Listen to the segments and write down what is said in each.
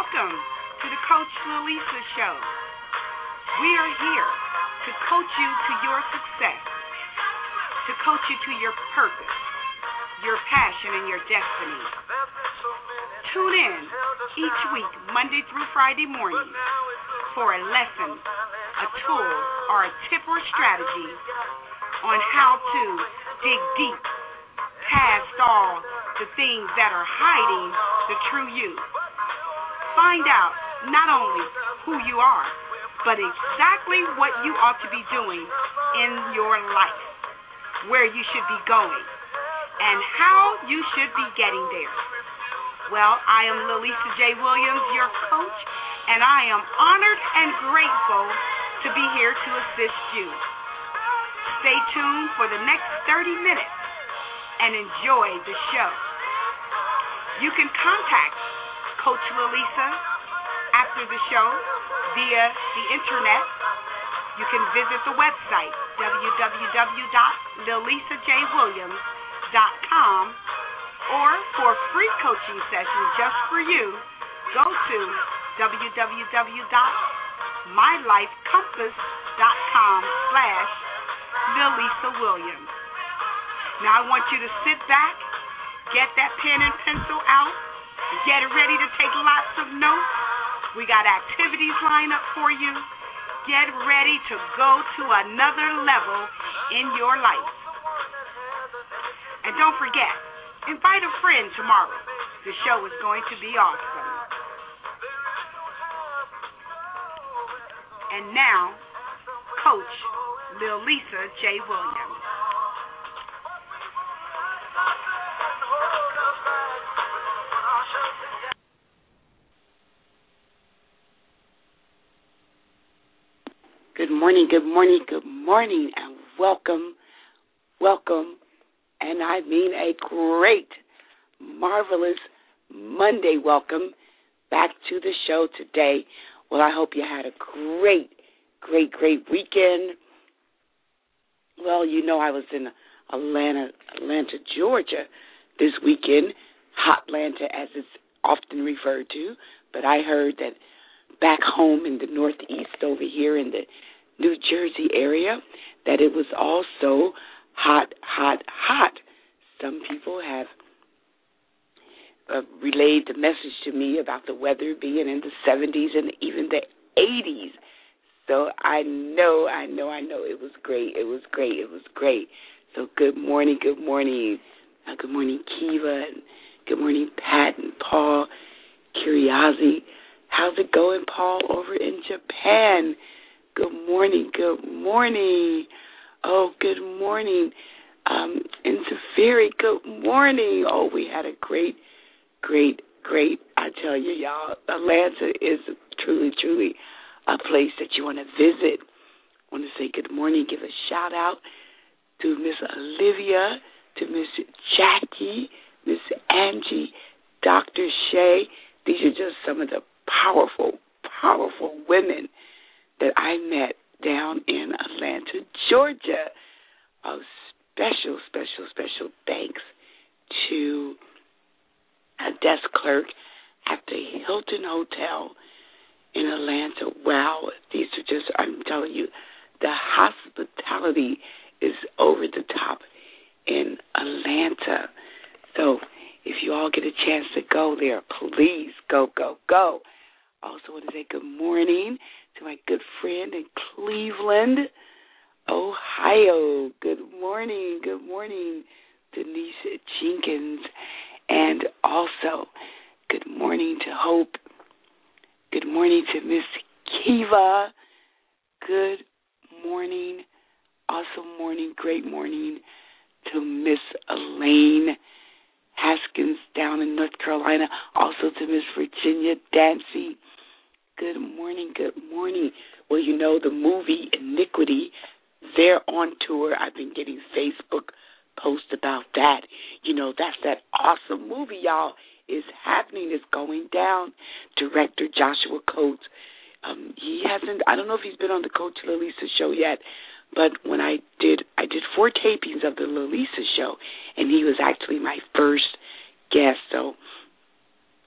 Welcome to the Coach Lalisa Show. We are here to coach you to your success, to coach you to your purpose, your passion, and your destiny. Tune in each week, Monday through Friday morning, for a lesson, a tool, or a tip or strategy on how to dig deep past all the things that are hiding the true you. Find out not only who you are, but exactly what you ought to be doing in your life, where you should be going, and how you should be getting there. Well, I am Lalisa J. Williams, your coach, and I am honored and grateful to be here to assist you. Stay tuned for the next 30 minutes and enjoy the show. You can contact Coach Lalisa after the show via the internet. You can visit the website, www.lalisajwilliams.com, or for free coaching sessions just for you, go to www.mylifecompass.com/Lalisa Williams. Now I want you to sit back, get that pen and pencil out, get ready to take lots of notes. We got activities lined up for you. Get ready to go to another level in your life. And don't forget, invite a friend tomorrow. The show is going to be awesome. And now, Coach Lalisa J. Williams. Good morning, good morning, good morning, and welcome, and I mean a great, marvelous Monday welcome back to the show today. Well, I hope you had a great weekend. Well, you know I was in Atlanta, Georgia this weekend, Hotlanta as it's often referred to, but I heard that back home in the Northeast over here in the New Jersey area, that it was also hot. Some people have relayed the message to me about the weather being in the 70s and even the 80s. So I know it was great. So good morning. Good morning, Kiva, and good morning, Pat and Paul, Kiriazi. How's it going, Paul, over in Japan? Good morning. Oh, good morning. In Safari, good morning. Oh, we had a great. I tell you, y'all, Atlanta is truly a place that you want to visit. I want to say good morning, give a shout out to Miss Olivia, to Miss Jackie, Miss Angie, Dr. Shay. These are just some of the powerful women that I met down in Atlanta, Georgia. A special thanks to a desk clerk at the Hilton Hotel in Atlanta. Wow, these are just, I'm telling you, the hospitality is over the top in Atlanta. So if you all get a chance to go there, please go. Also want to say good morning to my good friend in Cleveland, Ohio. Good morning, Denise Jenkins. And also, good morning to Hope. Good morning to Miss Kiva. Good morning, awesome morning, great morning to Miss Elaine Haskins down in North Carolina. Also to Miss Virginia Dancy. Good morning. Well, you know, the movie Iniquity, they're on tour. I've been getting Facebook posts about that. You know, that's that awesome movie, y'all. It's happening. It's going down. Director Joshua Coates. He hasn't, I don't know if he's been on the Coach Lalisa show yet, but when I did 4 tapings of the Lalisa show, and he was actually my first guest. So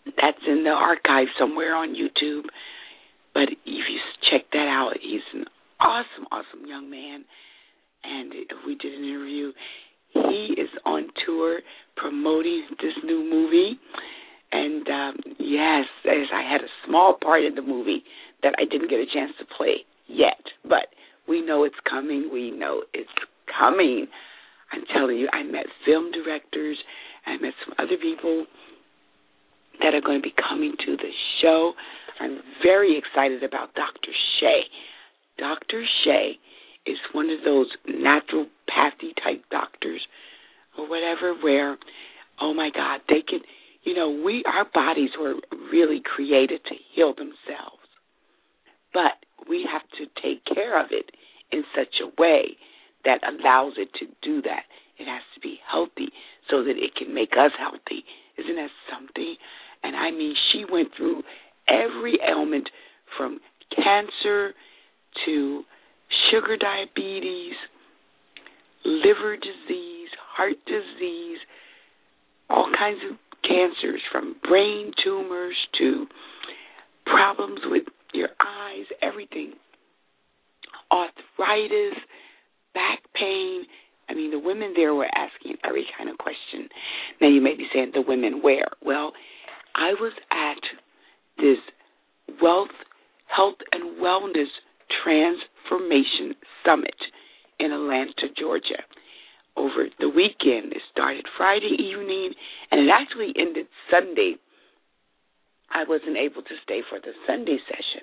That's in the archive somewhere on YouTube. But if you check that out, he's an awesome, awesome young man. And we did an interview. He is on tour promoting this new movie. And, yes, I had a small part in the movie that I didn't get a chance to play yet. But we know it's coming. We know it's coming. I'm telling you, I met film directors. I met some other people that are going to be coming to the show. I'm very excited about Dr. Shay. Dr. Shay is one of those naturopathy type doctors or whatever where, oh my God, they can, our bodies were really created to heal themselves. But we have to take care of it in such a way that allows it to do that. It has to be healthy so that it can make us healthy. Isn't that something? And I mean, she went through every ailment from cancer to sugar diabetes, liver disease, heart disease, all kinds of cancers, from brain tumors to problems with your eyes, everything, arthritis, back pain. I mean, the women there were asking every kind of question. Now, you may be saying, the women where? Well, I was at this Health and Wellness Transformation Summit in Atlanta, Georgia. Over the weekend, it started Friday evening, and it actually ended Sunday. I wasn't able to stay for the Sunday session,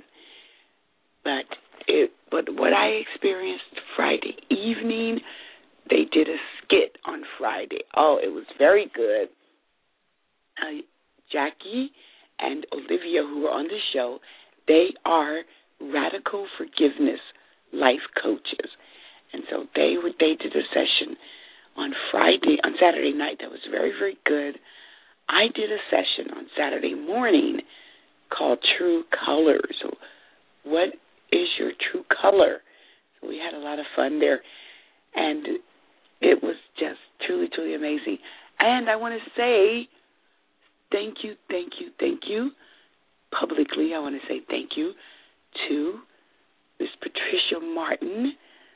but what I experienced Friday evening, they did a skit on Friday. Oh, it was very good. Jackie and Olivia, who were on the show, they are radical forgiveness life coaches. And so they did a session on Saturday night that was very, very good. I did a session on Saturday morning called True Colors. So what is your true color? So we had a lot of fun there. And it was just truly, truly amazing. And I want to say thank you. Publicly, I want to say thank you to Miss Patricia Martin,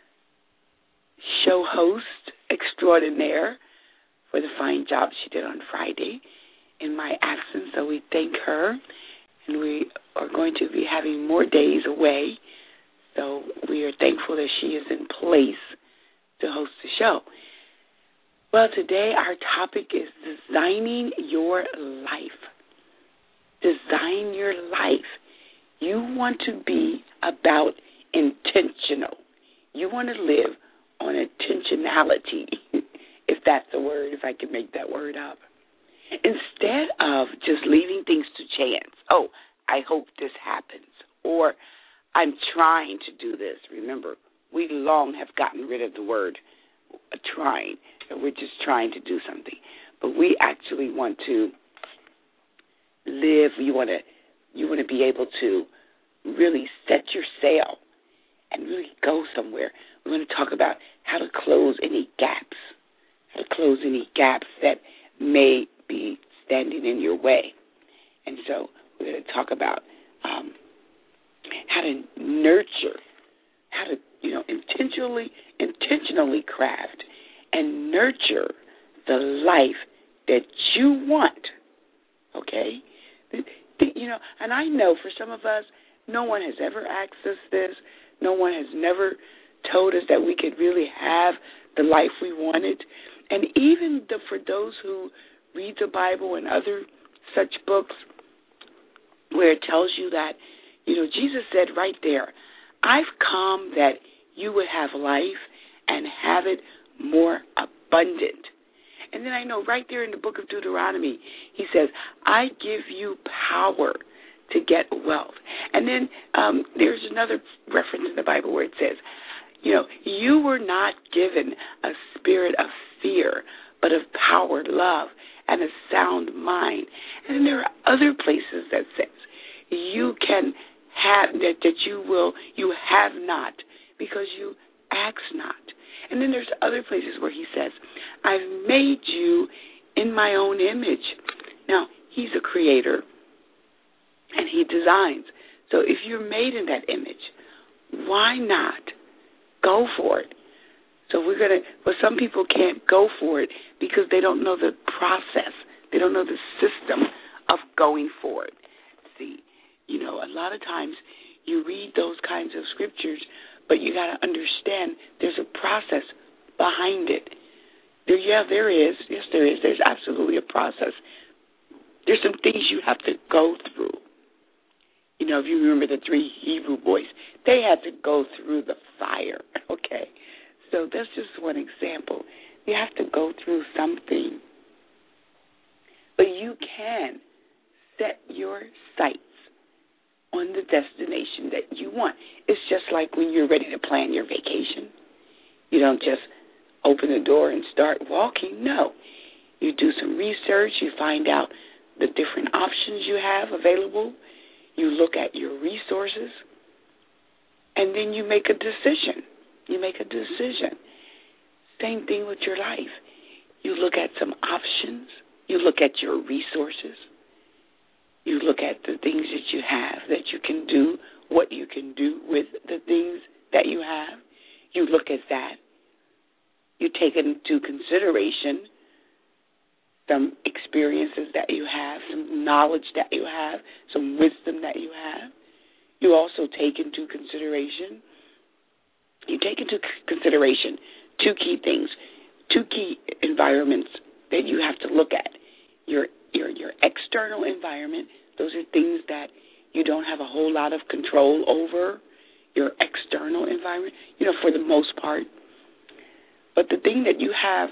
show host extraordinaire, for the fine job she did on Friday in my absence. So we thank her, and we are going to be having more days away. So we are thankful that she is in place to host the show. Well, today our topic is designing your life. Design your life. You want to be about intentional. You want to live on intentionality, if that's a word, if I can make that word up. Instead of just leaving things to chance. Oh, I hope this happens. Or I'm trying to do this. Remember, we long have gotten rid of the word trying. We're just trying to do something. But we actually want to live. You want to be able to really set your sail and really go somewhere. We're going to talk about how to close any gaps, that may be standing in your way. And so we're going to talk about how to nurture, how to intentionally craft and nurture the life that you want. Okay? And I know for some of us, no one has ever asked us this. No one has never told us that we could really have the life we wanted. And even for those who read the Bible and other such books where it tells you that, Jesus said right there, I've come that you would have life and have it more abundant. And then I know right there in the book of Deuteronomy, he says, I give you power to get wealth. And then there's another reference in the Bible where it says, you were not given a spirit of fear, but of power, love, and a sound mind. And then there are other places that says you can have, that you have not because you ask not. And then there's other places where he says, I've made you in my own image. Now, he's a creator. he designs. So if you're made in that image, why not go for it? So some people can't go for it because they don't know the process. They don't know the system of going for it. See, a lot of times you read those kinds of scriptures, but you got to understand there's a process behind it. There is. Yes, there is. There's absolutely a process. There's some things you have to go through. If you remember the 3 Hebrew boys, they had to go through the fire, okay? So that's just one example. You have to go through something. But you can set your sights on the destination that you want. It's just like when you're ready to plan your vacation. You don't just open the door and start walking. No. You do some research. You find out the different options you have available. You look at your resources. And then you make a decision. Same thing with your life. You look at some options. You look at your resources. You look at the things that you have, that you can do, what you can do with the things that you have. You look at that. You take into consideration some experiences that you have, some knowledge that you have, some wisdom that you have. You also take into consideration, two key things, two key environments that you have to look at. Your external environment, those are things that you don't have a whole lot of control over, your external environment, for the most part. But the thing that you have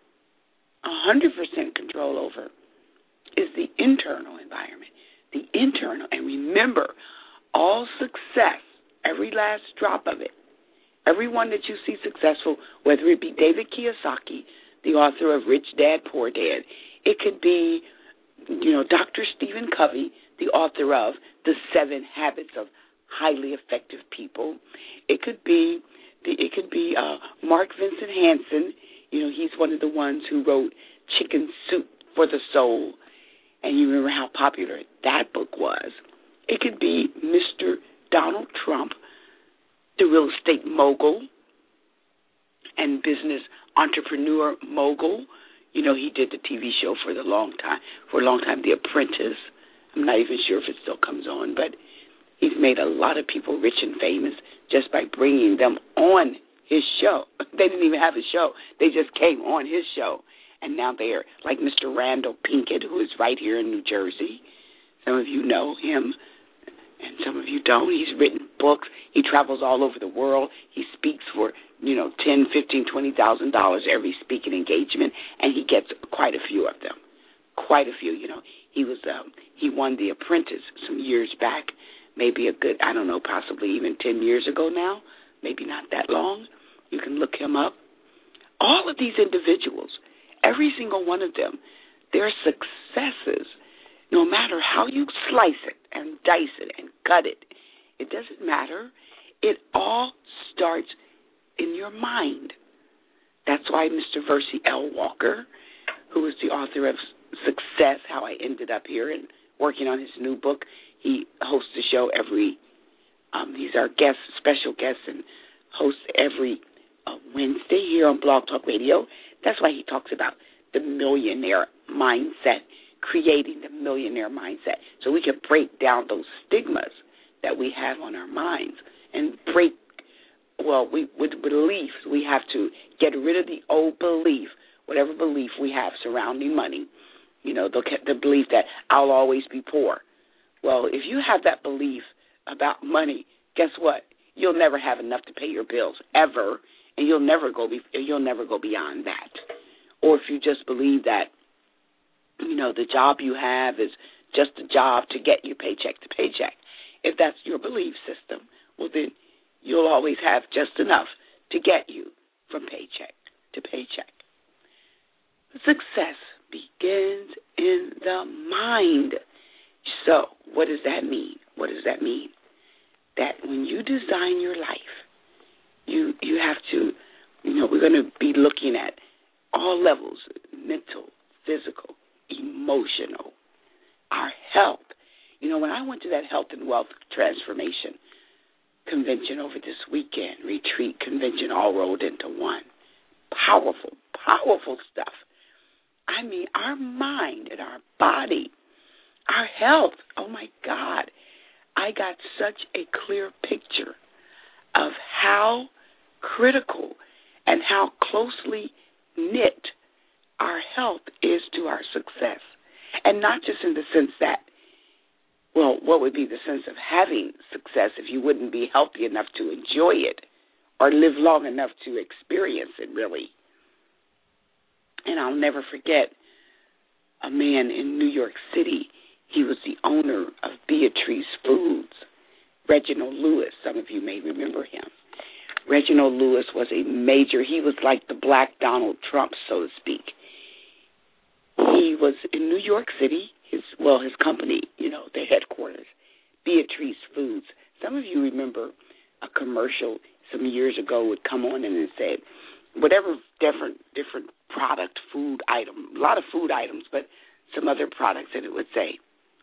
100% control over is the internal environment. The internal, and remember, all success, every last drop of it, everyone that you see successful, whether it be David Kiyosaki, the author of Rich Dad, Poor Dad, it could be, Dr. Stephen Covey, the author of The 7 Habits of Highly Effective People. It could be Mark Vincent Hansen. He's one of the ones who wrote Chicken Soup for the Soul, and you remember how popular that book was. It could be Mr. Donald Trump, the real estate mogul and business entrepreneur mogul. He did the TV show for a long time, The Apprentice. I'm not even sure if it still comes on, but he's made a lot of people rich and famous just by bringing them on his show. They didn't even have a show. They just came on his show. And now they're like Mr. Randall Pinkett, who is right here in New Jersey. Some of you know him, and some of you don't. He's written books. He travels all over the world. He speaks for, $10,000, $15,000, $20,000 every speaking engagement, and he gets quite a few of them. Quite a few, he won The Apprentice some years back, maybe a good, possibly even 10 years ago now, maybe not that long. You can look him up. All of these individuals, every single one of them, their successes, no matter how you slice it and dice it and cut it, it doesn't matter. It all starts in your mind. That's why Mr. Versi L. Walker, who is the author of Success, How I Ended Up Here, and working on his new book, he hosts the show he's our guest, special guest, and hosts every Wednesday here on Blog Talk Radio. That's why he talks about the millionaire mindset, creating the millionaire mindset, so we can break down those stigmas that we have on our minds and with beliefs. We have to get rid of the old belief, whatever belief we have surrounding money. The belief that I'll always be poor. Well, if you have that belief about money, guess what? You'll never have enough to pay your bills ever, and you'll never go beyond that. Or if you just believe that, the job you have is just a job to get you paycheck to paycheck. If that's your belief system, well, then you'll always have just enough to get you from paycheck to paycheck. Success begins in the mind. So what does that mean? That when you design your life, you have to, we're going to be looking at all levels, mental, physical, emotional, our health. You know, when I went to that Health and Wealth Transformation convention over this weekend, retreat convention, all rolled into one, powerful, powerful stuff. I mean, our mind and our body, our health, oh, my God. I got such a clear picture of how critical and how closely knit our health is to our success. And not just in the sense that, well, what would be the sense of having success if you wouldn't be healthy enough to enjoy it or live long enough to experience it, really. And I'll never forget a man in New York City. He was the owner of Beatrice Foods, Reginald Lewis. Some of you may remember him. Reginald Lewis was he was like the black Donald Trump, so to speak. He was in New York City, his company, their headquarters, Beatrice Foods. Some of you remember a commercial some years ago would come on and it said, whatever different product, food item, a lot of food items, but some other products, and it would say,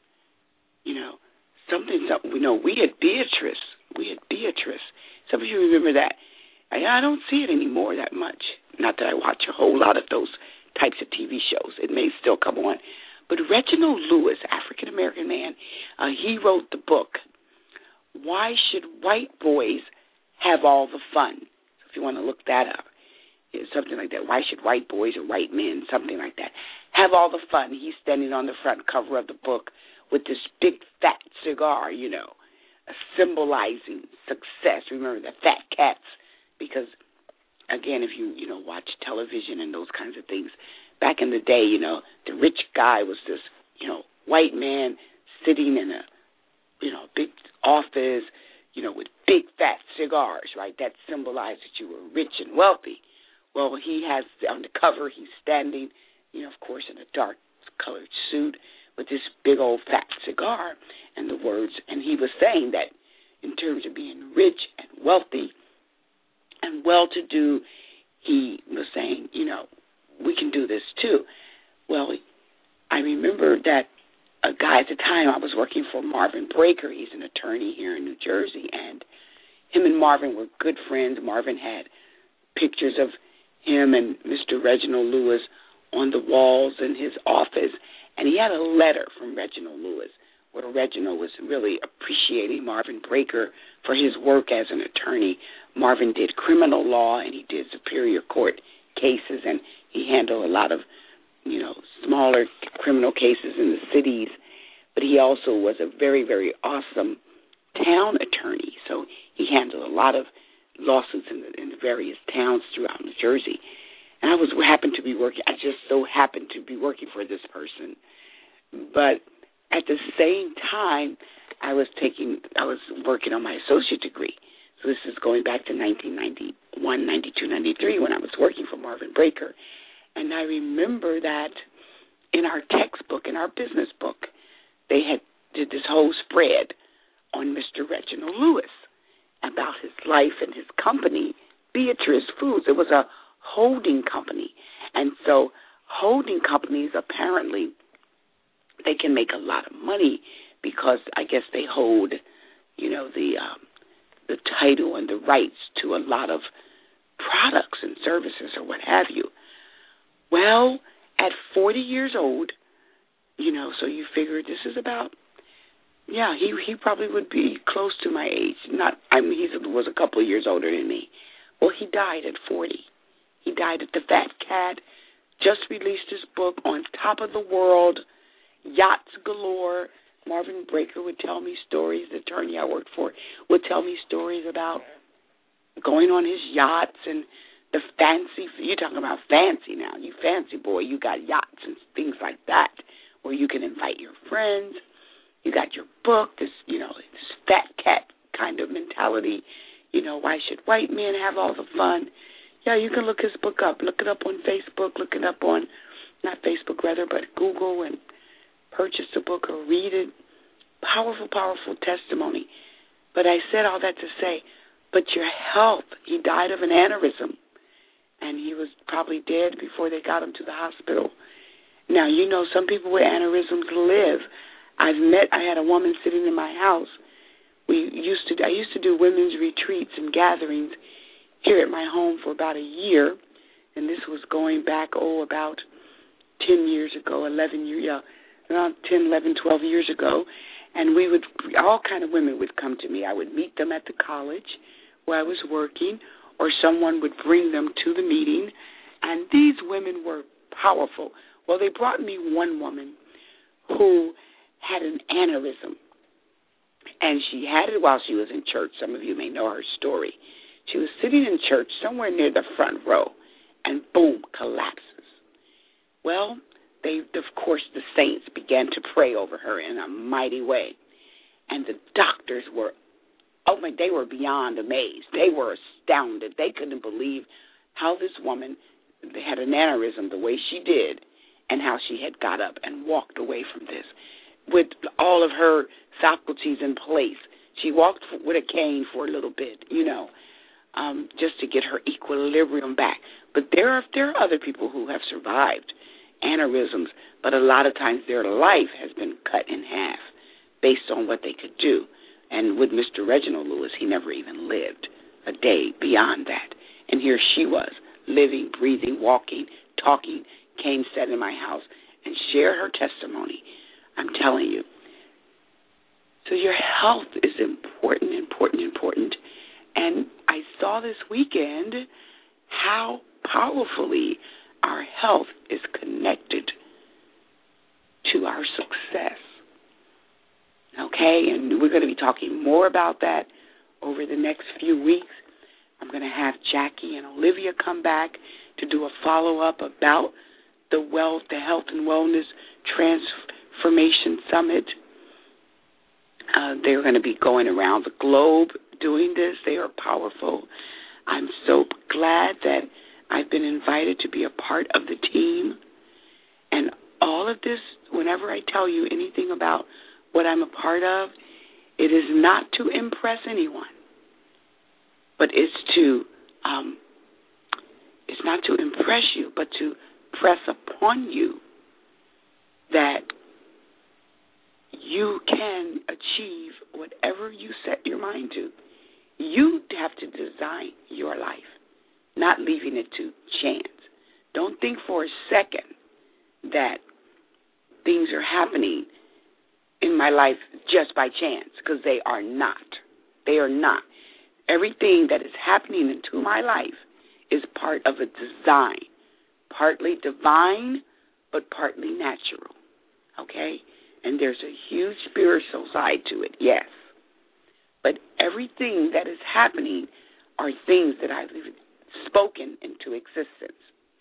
something, we had Beatrice. Some of you remember that. I don't see it anymore that much. Not that I watch a whole lot of those types of TV shows. It may still come on. But Reginald Lewis, African-American man, he wrote the book, Why Should White Boys Have All the Fun? So if you want to look that up, it's something like that. Why should white boys or white men, something like that, have all the fun? He's standing on the front cover of the book with this big fat cigar, symbolizing success. Remember the fat cats, because again, if you watch television and those kinds of things, back in the day, the rich guy was this white man sitting in a big office, with big fat cigars, right? That symbolized that you were rich and wealthy. Well, he has on the cover, he's standing, of course, in a dark colored suit with this big old fat cigar and the words, and he was saying that in terms of being rich and wealthy and well-to-do, he was saying, we can do this too. Well, I remember that a guy at the time, I was working for Marvin Breaker. He's an attorney here in New Jersey, and him and Marvin were good friends. Marvin had pictures of him and Mr. Reginald Lewis on the walls in his office, and he had a letter from Reginald Lewis where Reginald was really appreciating Marvin Breaker for his work as an attorney. Marvin did criminal law, and he did superior court cases, and he handled a lot of, smaller criminal cases in the cities, but he also was a very, very awesome town attorney. So he handled a lot of lawsuits in the various towns throughout New Jersey. And I just so happened to be working for this person. But at the same time, I was working on my associate degree. So this is going back to 1991, 92, 93 when I was working for Marvin Breaker. And I remember that in our textbook, in our business book, they did this whole spread on Mr. Reginald Lewis about his life and his company, Beatrice Foods. It was a holding company. And so holding companies, apparently, they can make a lot of money because I guess they hold, the title and the rights to a lot of products and services or what have you. Well, at 40 years old, so you figure this is about, he probably would be close to my age. He was a couple of years older than me. Well, he died at 40. He died at the Fat Cat, just released his book, On Top of the World, Yachts Galore. Marvin Breaker would tell me stories, the attorney I worked for, would tell me stories about going on his yachts and the fancy, you're talking about fancy now, you fancy boy, you got yachts and things like that where you can invite your friends. You got your book, this Fat Cat kind of mentality, why should white men have all the fun? Yeah, you can look his book up. Look it up on Facebook, look it up on, not Facebook rather, but Google, and purchase the book or read it. Powerful, powerful testimony. But I said all that to say, but your health, he died of an aneurysm, and he was probably dead before they got him to the hospital. Now, some people with aneurysms live. I had a woman sitting in my house. I used to do women's retreats and gatherings here at my home for about a year, and this was going back, about 10 years ago, 11 years, around 10, 11, 12 years ago, and all kind of women would come to me. I would meet them at the college where I was working, or someone would bring them to the meeting, and these women were powerful. Well, they brought me one woman who had an aneurysm, and she had it while she was in church. Some of you may know her story. She was sitting in church somewhere near the front row, and boom, collapses. Well, of course, the saints began to pray over her in a mighty way, and the doctors were, they were beyond amazed. They were astounded. They couldn't believe how this woman had an aneurysm the way she did, and how she had got up and walked away from this with all of her faculties in place. She walked with a cane for a little bit, just to get her equilibrium back. But there are other people who have survived aneurysms, but a lot of times their life has been cut in half based on what they could do. And with Mr. Reginald Lewis, he never even lived a day beyond that. And here she was, living, breathing, walking, talking, came, sat in my house, and shared her testimony. I'm telling you. So your health is important, important, important. And I saw this weekend how powerfully our health is connected to our success. Okay, and we're going to be talking more about that over the next few weeks. I'm going to have Jackie and Olivia come back to do a follow-up about the Health and Wellness Transformation Summit. They're going to be going around the globe doing this. They are powerful. I'm so glad that I've been invited to be a part of the team. And all of this, whenever I tell you anything about what I'm a part of, it is not to impress anyone, but it's not to impress you, but to press upon you that you can achieve whatever you set your mind to. You have to design your life, not leaving it to chance. Don't think for a second that things are happening in my life just by chance, because they are not. They are not. Everything that is happening into my life is part of a design, partly divine, but partly natural, okay? And there's a huge spiritual side to it, yes. But everything that is happening are things that I've spoken into existence.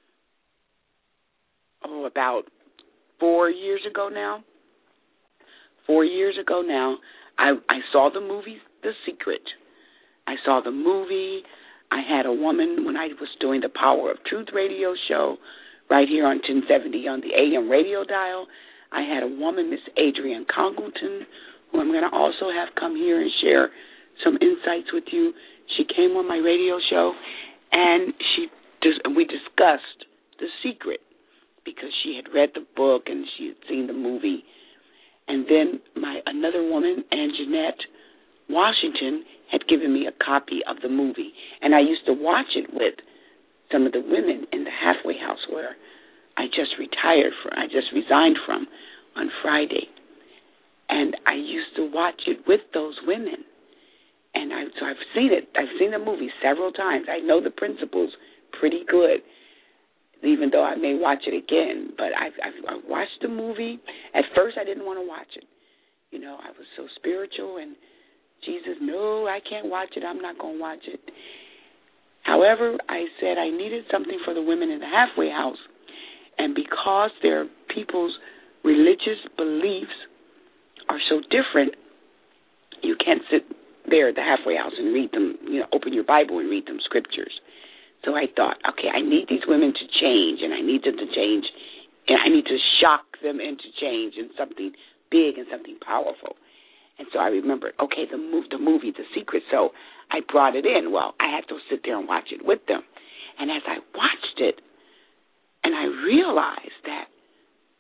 About 4 years ago now. 4 years ago now, I saw the movie The Secret. I saw the movie. I had a woman when I was doing the Power of Truth radio show right here on 1070 on the AM radio dial. I had a woman, Miss Adrienne Congleton, who I'm going to also have come here and share some insights with you. She came on my radio show, and we discussed The Secret because she had read the book and she had seen the movie. And then another woman, Anjanette Washington, had given me a copy of the movie. And I used to watch it with some of the women in the halfway house where I just resigned from on Friday. And I used to watch it with those women. And so I've seen it. I've seen the movie several times. I know the principles pretty good, even though I may watch it again. But I've watched the movie. At first, I didn't want to watch it. I was so spiritual, and Jesus, no, I can't watch it. I'm not going to watch it. However, I said I needed something for the women in the halfway house, and because their people's religious beliefs are so different, you can't sit there at the halfway house and read them, open your Bible and read them scriptures. So I thought, okay, I need these women to change, and I need them to change, and I need to shock them into change in something big and something powerful. And so I remembered, okay, the movie, The Secret. So I brought it in. Well, I had to sit there and watch it with them. And as I watched it, and I realized that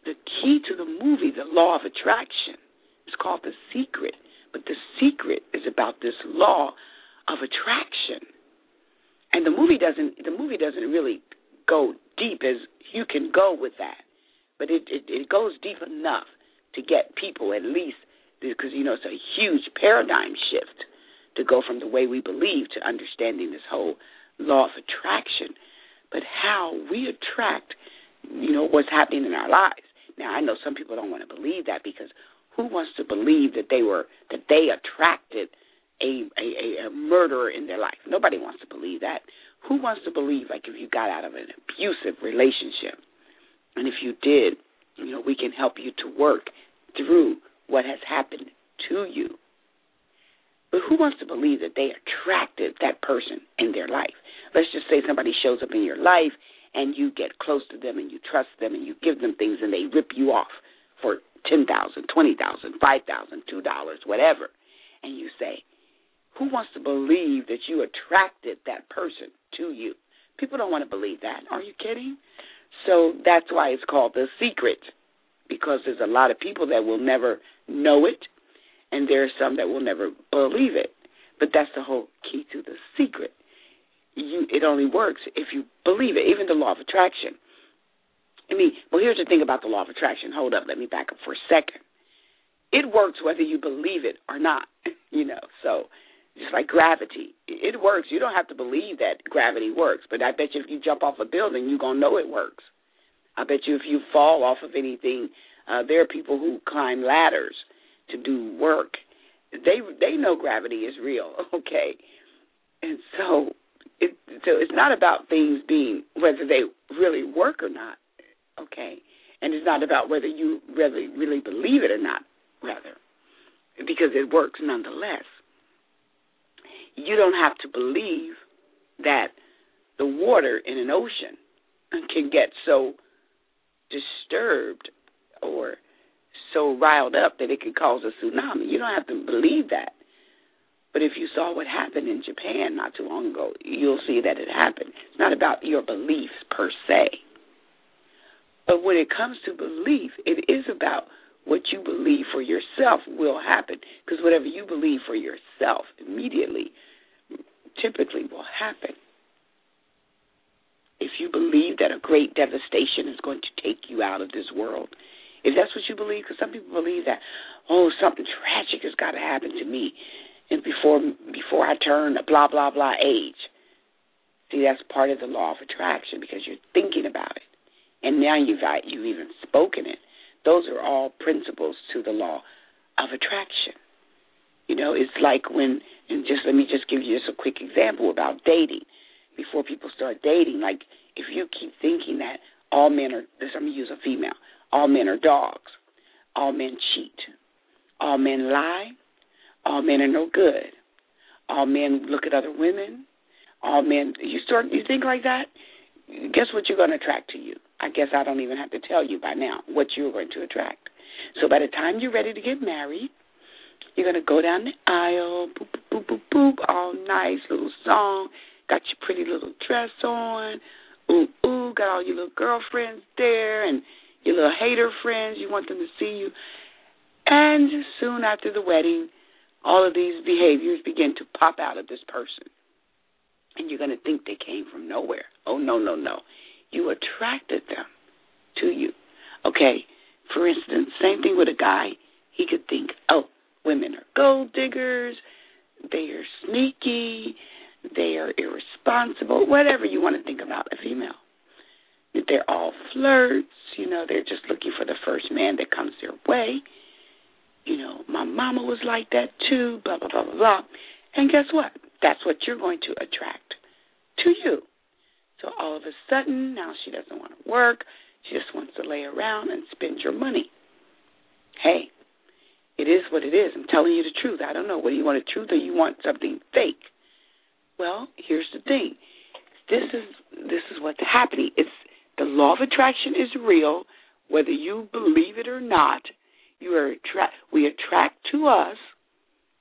the key to the movie, The Law of Attraction, is called The Secret. But The Secret is about this law of attraction. And the movie doesn't really go deep as you can go with that. But it goes deep enough to get people at least, because, it's a huge paradigm shift to go from the way we believe to understanding this whole law of attraction. But how we attract, what's happening in our lives. Now, I know some people don't want to believe that, because who wants to believe that they attracted a murderer in their life? Nobody wants to believe that. Who wants to believe, like, if you got out of an abusive relationship, and if you did, we can help you to work through what has happened to you. But who wants to believe that they attracted that person in their life? Let's just say somebody shows up in your life and you get close to them and you trust them and you give them things and they rip you off for $10,000, $20,000, $5,000, $2, whatever. And you say, who wants to believe that you attracted that person to you? People don't want to believe that. Are you kidding? So that's why it's called The Secret, because there's a lot of people that will never know it, and there are some that will never believe it. But that's the whole key to The Secret. It only works if you believe it, even the law of attraction. Here's the thing about the law of attraction. Hold up, let me back up for a second. It works whether you believe it or not, So just like gravity, it works. You don't have to believe that gravity works, but I bet you if you jump off a building, you're going to know it works. I bet you if you fall off of anything, there are people who climb ladders to do work. They know gravity is real, okay? And so it's not about things being whether they really work or not, okay? And it's not about whether you really believe it or not, rather, because it works nonetheless. You don't have to believe that the water in an ocean can get so disturbed or so riled up that it could cause a tsunami. You don't have to believe that. But if you saw what happened in Japan not too long ago, you'll see that it happened. It's not about your beliefs per se. But when it comes to belief, it is about what you believe for yourself will happen. Because whatever you believe for yourself immediately, typically will happen. If you believe that a great devastation is going to take you out of this world, if that's what you believe, because some people believe that, something tragic has got to happen to me and before I turn a blah, blah, blah age. See, that's part of the law of attraction because you're thinking about it. And now you've even spoken it. Those are all principles to the law of attraction. It's like let me just give you a quick example about dating. Before people start dating, like if you keep thinking that all men are, let me use a female, all men are dogs, all men cheat, all men lie, all men are no good, all men look at other women, all men, you think like that, guess what you're going to attract to you? I guess I don't even have to tell you by now what you're going to attract. So by the time you're ready to get married, you're going to go down the aisle, boop, boop, boop, boop, all nice, little song, got your pretty little dress on, ooh, ooh, got all your little girlfriends there and your little hater friends, you want them to see you. And soon after the wedding, all of these behaviors begin to pop out of this person. And you're going to think they came from nowhere. Oh, no, no, no. You attracted them to you. Okay, for instance, same thing with a guy. He could think, women are gold diggers, they are sneaky, they are irresponsible, whatever you want to think about a female. They're all flirts, they're just looking for the first man that comes their way. My mama was like that too, blah, blah, blah, blah, blah. And guess what? That's what you're going to attract to you. So all of a sudden, now she doesn't want to work. She just wants to lay around and spend your money. Hey, it is what it is. I'm telling you the truth. I don't know. Whether you want the truth or you want something fake. Well, here's the thing. This is what's happening. It's the law of attraction is real, whether you believe it or not. We attract to us.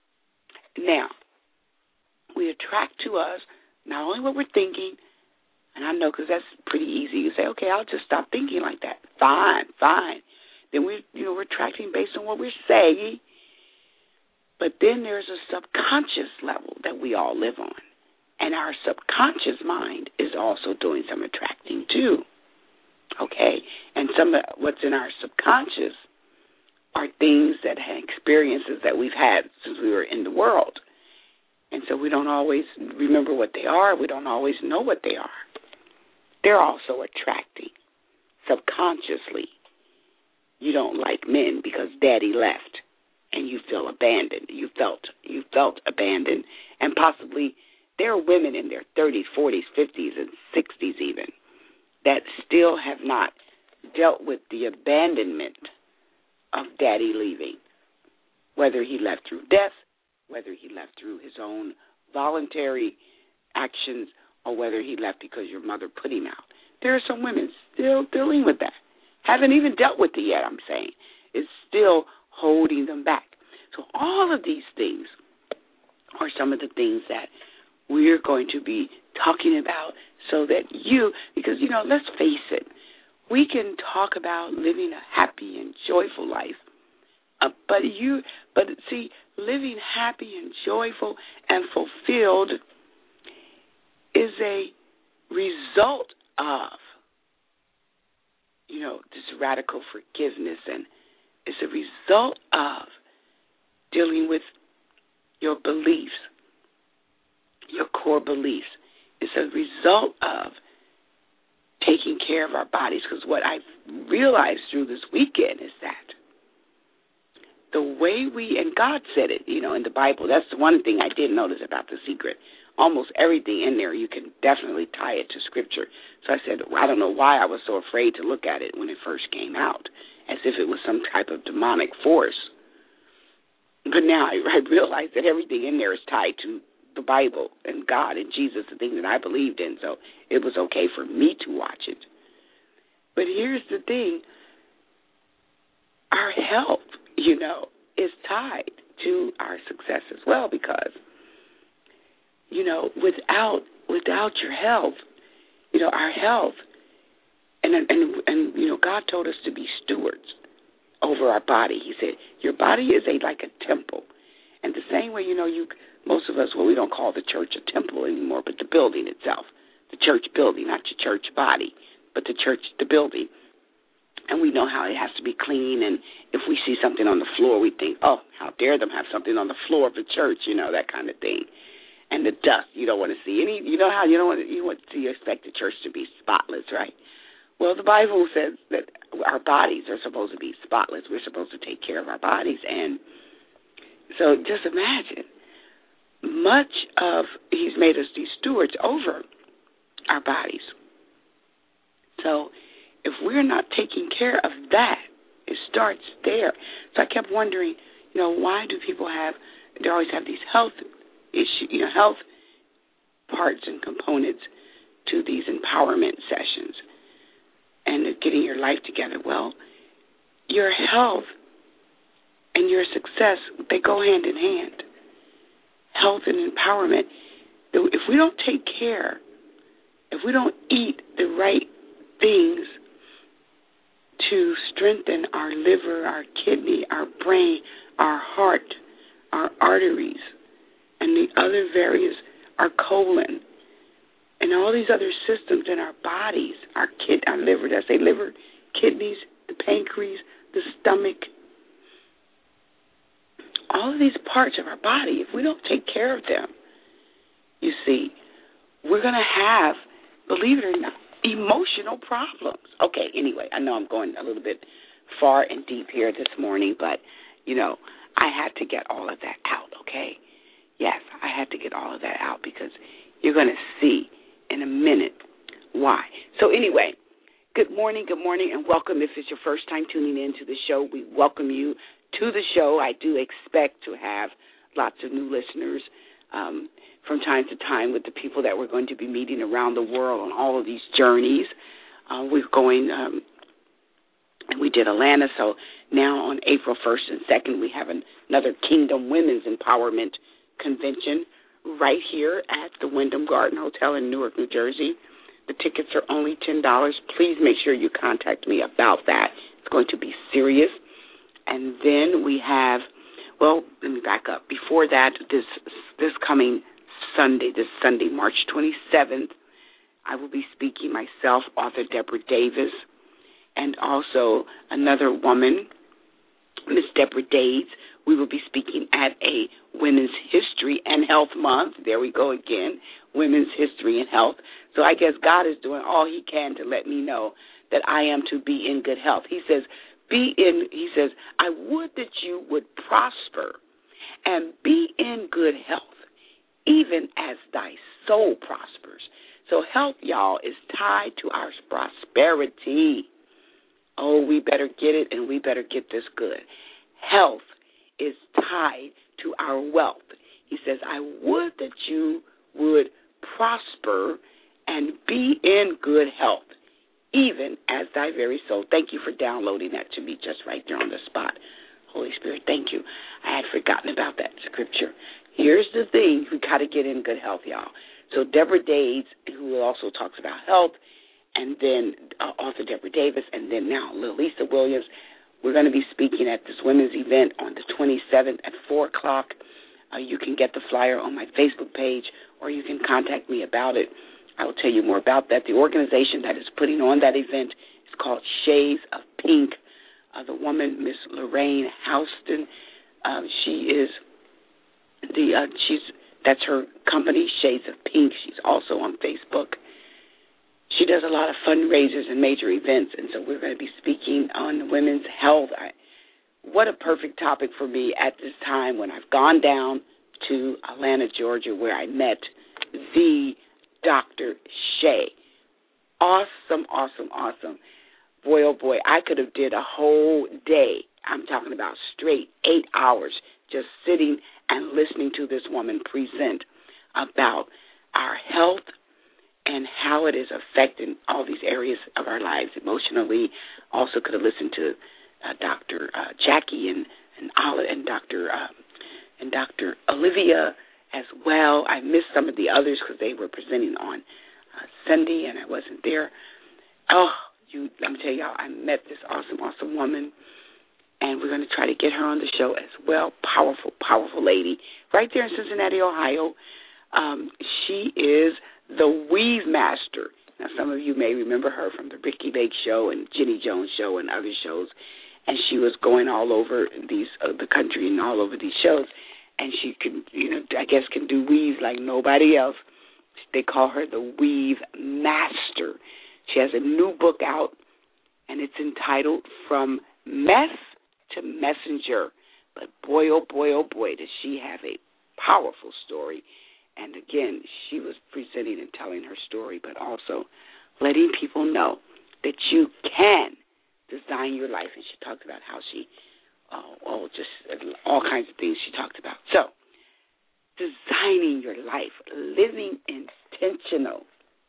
Now, we attract to us not only what we're thinking, And I know because that's pretty easy. You say, okay, I'll just stop thinking like that. Fine. Then we're attracting based on what we're saying. But then there's a subconscious level that we all live on. And our subconscious mind is also doing some attracting too. Okay? And some of what's in our subconscious are things that experiences that we've had since we were in the world. And so we don't always remember what they are. We don't always know what they are. They're also attracting subconsciously. You don't like men because daddy left and you feel abandoned. You felt abandoned. And possibly there are women in their 30s, 40s, 50s, and 60s even that still have not dealt with the abandonment of daddy leaving, whether he left through death, whether he left through his own voluntary actions, or whether he left because your mother put him out. There are some women still dealing with that. Haven't even dealt with it yet, I'm saying. It's still holding them back. So all of these things are some of the things that we're going to be talking about so that because, let's face it, we can talk about living a happy and joyful life, but living happy and joyful and fulfilled is a result of, this radical forgiveness, and it's a result of dealing with your beliefs, your core beliefs. It's a result of taking care of our bodies, because what I've realized through this weekend is that the way and God said it, in the Bible, that's the one thing I did notice about The Secret. Almost everything in there, you can definitely tie it to Scripture. So I said, I don't know why I was so afraid to look at it when it first came out, as if it was some type of demonic force. But now I realize that everything in there is tied to the Bible and God and Jesus, the thing that I believed in, so it was okay for me to watch it. But here's the thing. Our health, is tied to our success as well, because, without your health, our health, and God told us to be stewards over our body. He said, your body is like a temple. And the same way, most of us, we don't call the church a temple anymore, but the building itself, the church building, not your church body, but the building. And we know how it has to be clean, and if we see something on the floor, we think, oh, how dare them have something on the floor of the church, that kind of thing. And the dust, you don't want to see any, you expect the church to be spotless, right? Well, the Bible says that our bodies are supposed to be spotless. We're supposed to take care of our bodies. And so just imagine, He's made us these stewards over our bodies. So if we're not taking care of that, it starts there. So I kept wondering, why do people they always have these health issues, health parts and components to these empowerment sessions and getting your life together. Well, your health and your success, they go hand in hand. Health and empowerment. If we don't take care, if we don't eat the right things to strengthen our liver, our kidney, our brain, our heart, our arteries, and the other various, our colon, and all these other systems in our bodies, our liver, did I say liver, kidneys, the pancreas, the stomach, all of these parts of our body, if we don't take care of them, you see, we're going to have, believe it or not, emotional problems. Okay, anyway, I know I'm going a little bit far and deep here this morning, but, I had to get all of that out, okay? Yes, I had to get all of that out because you're going to see in a minute why. So anyway, good morning, and welcome. If it's your first time tuning in to the show, we welcome you to the show. I do expect to have lots of new listeners from time to time with the people that we're going to be meeting around the world on all of these journeys. We're going, and we did Atlanta, so now on April 1st and 2nd, we have another Kingdom Women's Empowerment Convention right here at the Wyndham Garden Hotel in Newark, New Jersey. The tickets are only $10. Please make sure you contact me about that. It's going to be serious. And then we have, well, let me back up. Before that, this coming Sunday, March 27th, I will be speaking myself, author Deborah Davis, and also another woman, Miss Deborah Dades. We will be speaking at a Women's History and Health Month. There we go again, Women's History and Health. So I guess God is doing all he can to let me know that I am to be in good health. He says, I would that you would prosper and be in good health, even as thy soul prospers. So health, y'all, is tied to our prosperity. Oh, we better get it, and we better get this good. Health is tied to our wealth. He says, I would that you would prosper and be in good health, even as thy very soul. Thank you for downloading that to me just right there on the spot. Holy Spirit, thank you. I had forgotten about that scripture. Here's the thing. We got to get in good health, y'all. So Deborah Dades, who also talks about health, and then author Deborah Davis, and then now Lisa Williams, we're going to be speaking at this women's event on the 27th at 4 o'clock. You can get the flyer on my Facebook page, or you can contact me about it. I will tell you more about that. The organization that is putting on that event is called Shades of Pink. The woman, Miss Lorraine Houston, that's her company, Shades of Pink. She's also on Facebook. She does a lot of fundraisers and major events, and so we're going to be speaking on women's health. What a perfect topic for me at this time when I've gone down to Atlanta, Georgia, where I met the Dr. Shay. Awesome, awesome, awesome. Boy, oh boy, I could have did a whole day. I'm talking about straight 8 hours just sitting and listening to this woman present about our health and how it is affecting all these areas of our lives emotionally. Also could have listened to Dr. Jackie and Dr. Olivia as well. I missed some of the others because they were presenting on Sunday and I wasn't there. Let me tell y'all, I met this awesome, awesome woman, and we're going to try to get her on the show as well. Powerful, powerful lady. Right there in Cincinnati, Ohio. She is the Weave Master. Now, some of you may remember her from the Ricky Lake Show and Jenny Jones Show and other shows, and she was going all over the country and all over these shows, and she can, I guess can do weaves like nobody else. They call her the Weave Master. She has a new book out, and it's entitled From Mess to Messenger. But boy, oh boy, does she have a powerful story. And again, she was presenting and telling her story, but also letting people know that you can design your life. And she talked about how she, just all kinds of things she talked about. So, designing your life, living intentional.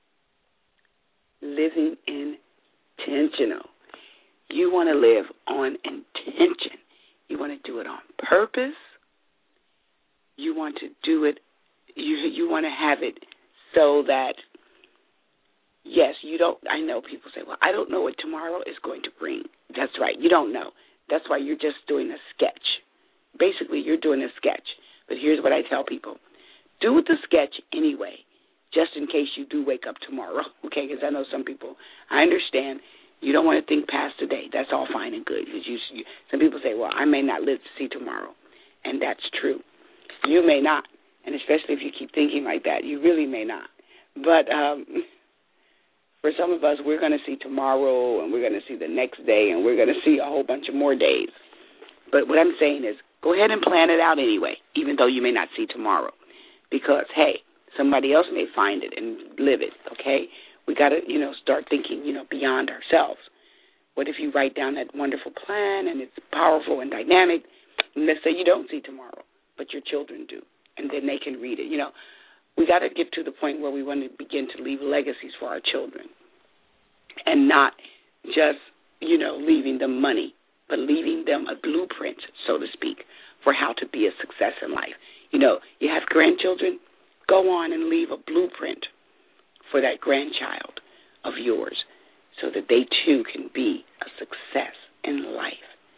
Living intentional. You want to live on intention. You want to do it on purpose. You want to do it, you want to have it so that, yes, you don't, I know people say, well, I don't know what tomorrow is going to bring. That's right, you don't know. That's why you're just doing a sketch. Basically, you're doing a sketch. But here's what I tell people. Do the sketch anyway, just in case you do wake up tomorrow, okay? Because I know some people, I understand you don't want to think past today. That's all fine and good. Because some people say, well, I may not live to see tomorrow. And that's true. You may not. And especially if you keep thinking like that, you really may not. But for some of us, we're going to see tomorrow, and we're going to see the next day, and we're going to see a whole bunch of more days. But what I'm saying is, go ahead and plan it out anyway, even though you may not see tomorrow. Because, hey, somebody else may find it and live it, okay? We got to, start thinking, beyond ourselves. What if you write down that wonderful plan and it's powerful and dynamic, and let's say you don't see tomorrow, but your children do, and then they can read it. We got to get to the point where we want to begin to leave legacies for our children and not just, leaving them money, but leaving them a blueprint, so to speak, for how to be a success in life. You have grandchildren, go on and leave a blueprint for that grandchild of yours so that they too can be a success in life.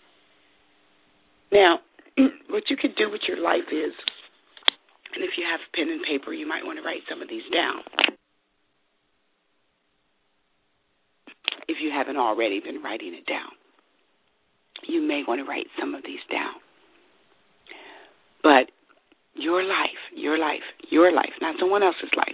Now, what you could do with your life is, and if you have pen and paper, you might want to write some of these down. If you haven't already been writing it down, you may want to write some of these down. But your life, not someone else's life.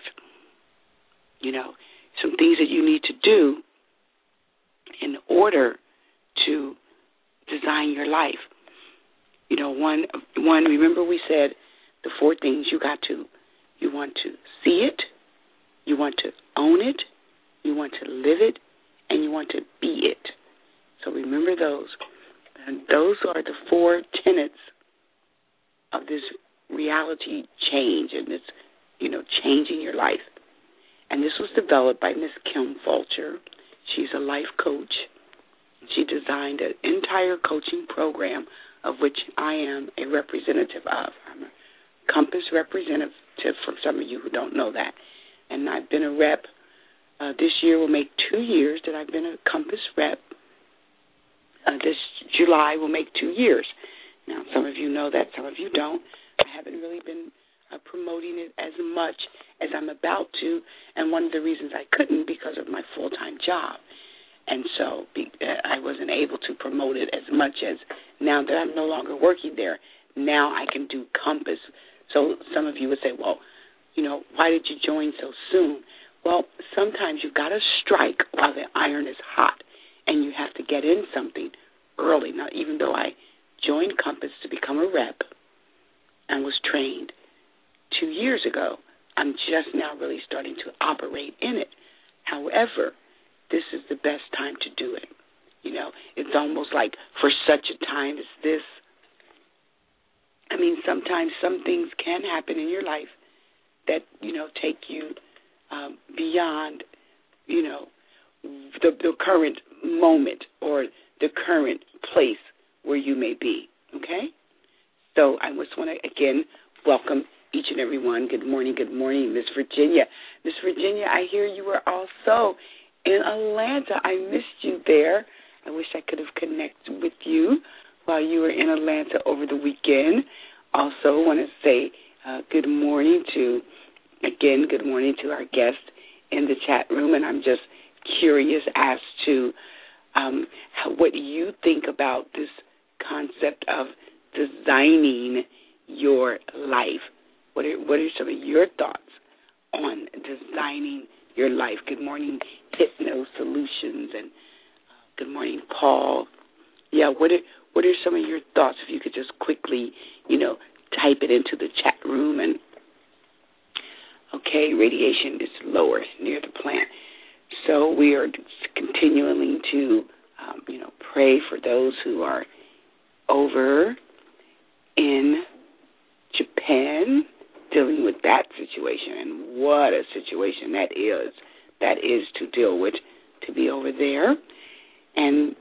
Some things that you need to do in order to design your life. One, remember we said the 4 things you want to see it, you want to own it, you want to live it, and you want to be it. So remember those. And those are the 4 tenets of this reality change and this, changing your life. And this was developed by Miss Kim Fulcher. She's a life coach. She designed an entire coaching program of which I am a representative of. I'm a Compass representative for some of you who don't know that. And I've been a rep. This year will make 2 years that I've been a Compass rep. This July will make 2 years. Now, some of you know that, some of you don't. I haven't really been promoting it as much as I'm about to, and one of the reasons I couldn't because of my full-time job. And so I wasn't able to promote it as much as now that I'm no longer working there. Now I can do Compass. So some of you would say, well, why did you join so soon? Well, sometimes you've got to strike while the iron is hot, and you have to get in something early. Now, even though I joined Compass to become a rep and was trained 2 years ago, I'm just now really starting to operate in it. However, this is the best time to do it. It's almost like for such a time as this. I mean, sometimes some things can happen in your life that, take you beyond, the current moment or the current place where you may be, okay? So I just want to, again, welcome each and every one. Good morning, Miss Virginia. Miss Virginia, I hear you were also in Atlanta. I missed you there. I wish I could have connected with you while you were in Atlanta over the weekend. Also want to say good morning to our guest in the chat room, and I'm just curious as to what you think about this concept of designing your life. What are some of your thoughts on designing your life? Good morning, Hypno Solutions, and good morning, Paul. Yeah, what are some of your thoughts? If you could just quickly, type it into the chat room. And okay, radiation is lower near the plant, so we are continuing to, pray for those who are over in Japan dealing with that situation, and what a situation that is to deal with, to be over there. And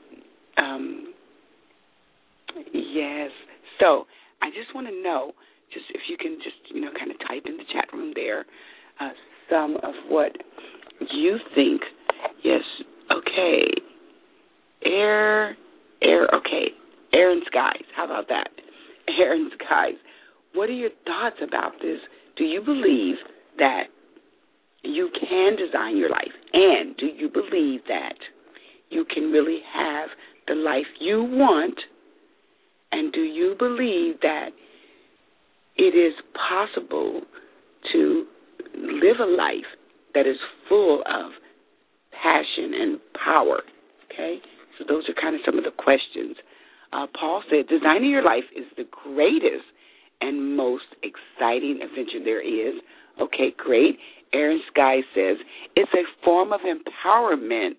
yes, so I just want to know, just if you can just, kind of type in the chat room there, some of what you think. Yes, okay. Air, okay. Air and skies. How about that? Air and skies. What are your thoughts about this? Do you believe that you can design your life? And do you believe that you can really have the life you want? And do you believe that it is possible to live a life that is full of passion and power? Okay? So those are kind of some of the questions. Paul said, designing your life is the greatest and most exciting adventure there is. Okay, great. Aaron Sky says, it's a form of empowerment.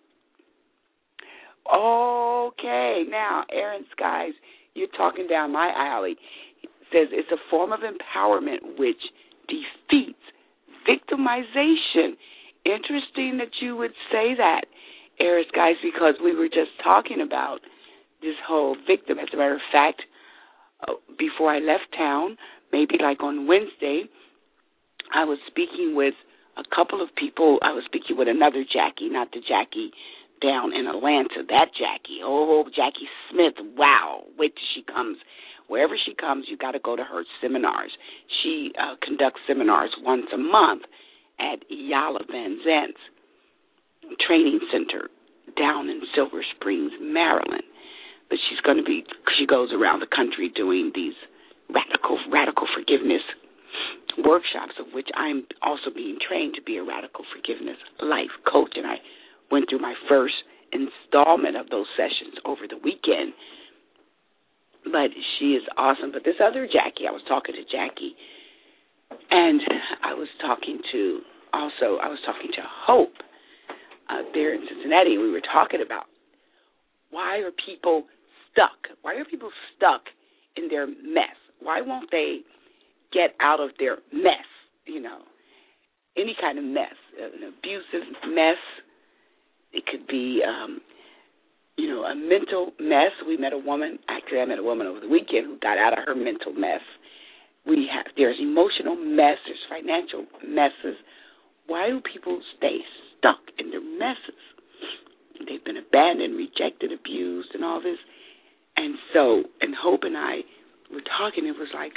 Okay, now, Aaron Skies, you're talking down my alley. It says it's a form of empowerment which defeats victimization. Interesting that you would say that, Aaron Skies, because we were just talking about this whole victim. As a matter of fact, before I left town, maybe like on Wednesday, I was speaking with a couple of people. I was speaking with another Jackie, not the Jackie down in Atlanta. That Jackie, Jackie Smith, wow. Wait till she comes. Wherever she comes, you got to go to her seminars. She conducts seminars once a month at Iyanla Vanzant's Training Center down in Silver Springs, Maryland. But she goes around the country doing these radical forgiveness workshops, of which I'm also being trained to be a radical forgiveness life coach. And I went through my first installment of those sessions over the weekend. But she is awesome. But this other Jackie, I was talking to Jackie, and I was talking to Hope there in Cincinnati. We were talking about why are people stuck? Why are people stuck in their mess? Why won't they get out of their mess? Any kind of mess, an abusive mess. It could be, a mental mess. I met a woman over the weekend who got out of her mental mess. There's emotional mess. There's financial messes. Why do people stay stuck in their messes? They've been abandoned, rejected, abused, and all this. And Hope and I were talking. It was like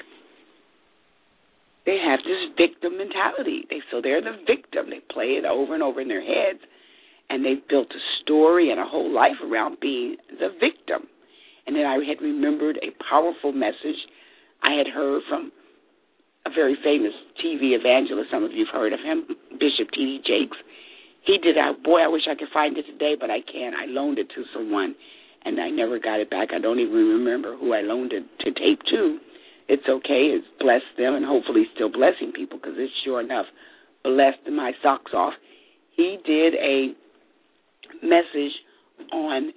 they have this victim mentality. They're the victim. They play it over and over in their heads, and they've built a story and a whole life around being the victim. And then I had remembered a powerful message I had heard from a very famous TV evangelist. Some of you have heard of him, Bishop T.D. Jakes. He did that. Boy, I wish I could find it today, but I can't. I loaned it to someone, and I never got it back. I don't even remember who I loaned it to tape to. It's okay. It's blessed them, and hopefully still blessing people, because it's sure enough blessed my socks off. He did a message on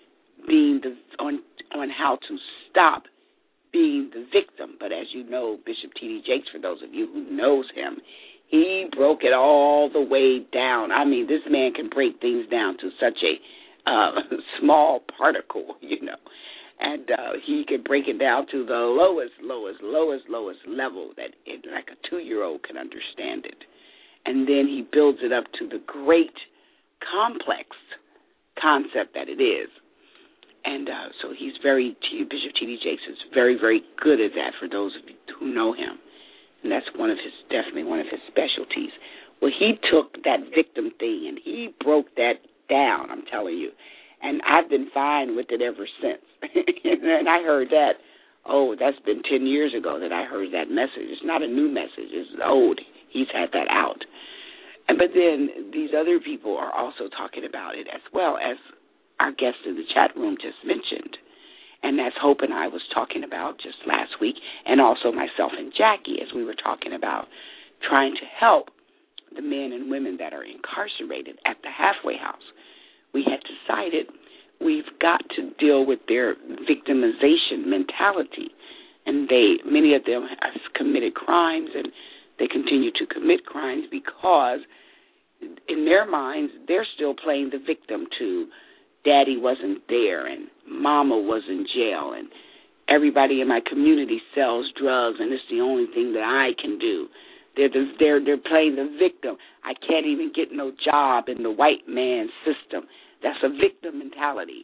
on how to stop being the victim. But as you know, Bishop T.D. Jakes, for those of you who knows him, he broke it all the way down. I mean, this man can break things down to such a small particle, and he could break it down to the lowest level that like a 2-year-old can understand it. And then he builds it up to the great complex concept that it is. And so Bishop T.D. Jakes is very, very good at that for those of you who know him. And that's definitely one of his specialties. Well, he took that victim thing and he broke that down, I'm telling you. And I've been fine with it ever since. And I heard that, that's been 10 years ago that I heard that message. It's not a new message. It's old. He's had that out. But then these other people are also talking about it, as well as our guest in the chat room just mentioned. And that's Hope and I was talking about just last week, and also myself and Jackie, as we were talking about trying to help the men and women that are incarcerated at the halfway house. We had decided we've got to deal with their victimization mentality. And many of them have committed crimes, and they continue to commit crimes because in their minds they're still playing the victim to Daddy wasn't there and Mama was in jail and everybody in my community sells drugs and it's the only thing that I can do. They're playing the victim. I can't even get no job in the white man's system. That's a victim mentality.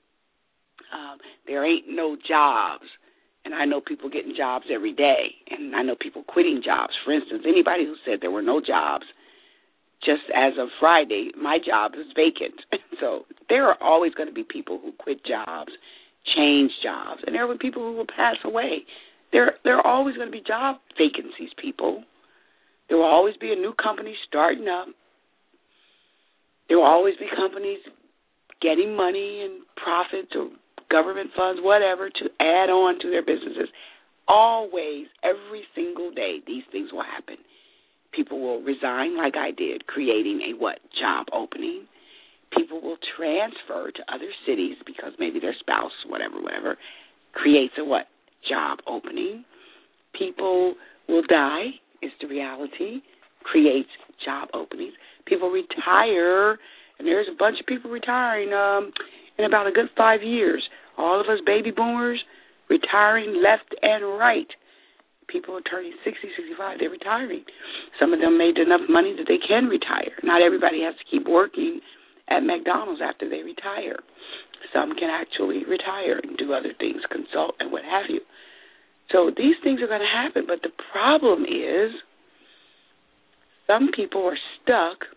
There ain't no jobs. And I know people getting jobs every day, and I know people quitting jobs. For instance, anybody who said there were no jobs, just as of Friday, my job is vacant. So there are always going to be people who quit jobs, change jobs, and there will be people who will pass away. There are always going to be job vacancies, people. There will always be a new company starting up. There will always be companies getting money and profits or government funds, whatever, to add on to their businesses. Always, every single day, these things will happen. People will resign like I did, creating a job opening. People will transfer to other cities because maybe their spouse, whatever, creates a job opening. People will die, is the reality, creates job openings. People retire, and there's a bunch of people retiring in about a good 5 years. All of us baby boomers retiring left and right. People are turning 60, 65, they're retiring. Some of them made enough money that they can retire. Not everybody has to keep working at McDonald's after they retire. Some can actually retire and do other things, consult and what have you. So these things are going to happen, but the problem is some people are stuck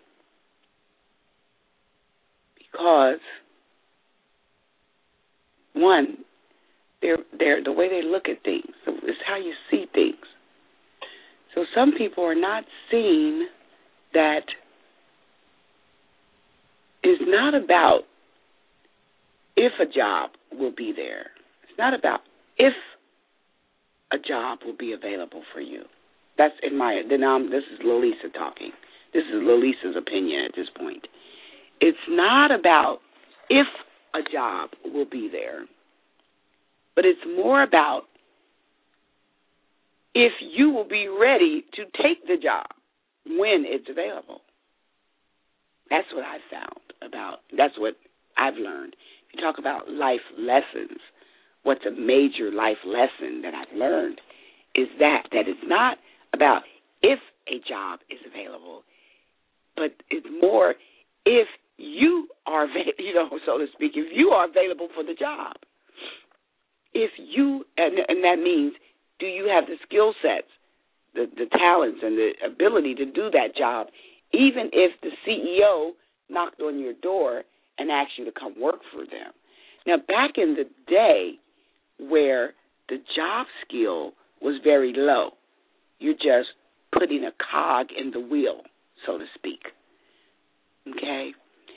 because, one, they're the way they look at things. So it's how you see things. So some people are not seeing that it's not about if a job will be there. It's not about if a job will be available for you. That's in my, this is Lalisa talking. This is Lalisa's opinion at this point. It's not about if a job will be there, but it's more about if you will be ready to take the job when it's available. That's what I've found about, that's what I've learned. If you talk about life lessons, what's a major life lesson that I've learned is that it's not about if a job is available, but it's more if you are, so to speak, if you are available for the job. If you, and that means, do you have the skill sets, the talents, and the ability to do that job, even if the CEO knocked on your door and asked you to come work for them? Now, back in the day where the job skill was very low, you're just putting a cog in the wheel, so to speak. Okay?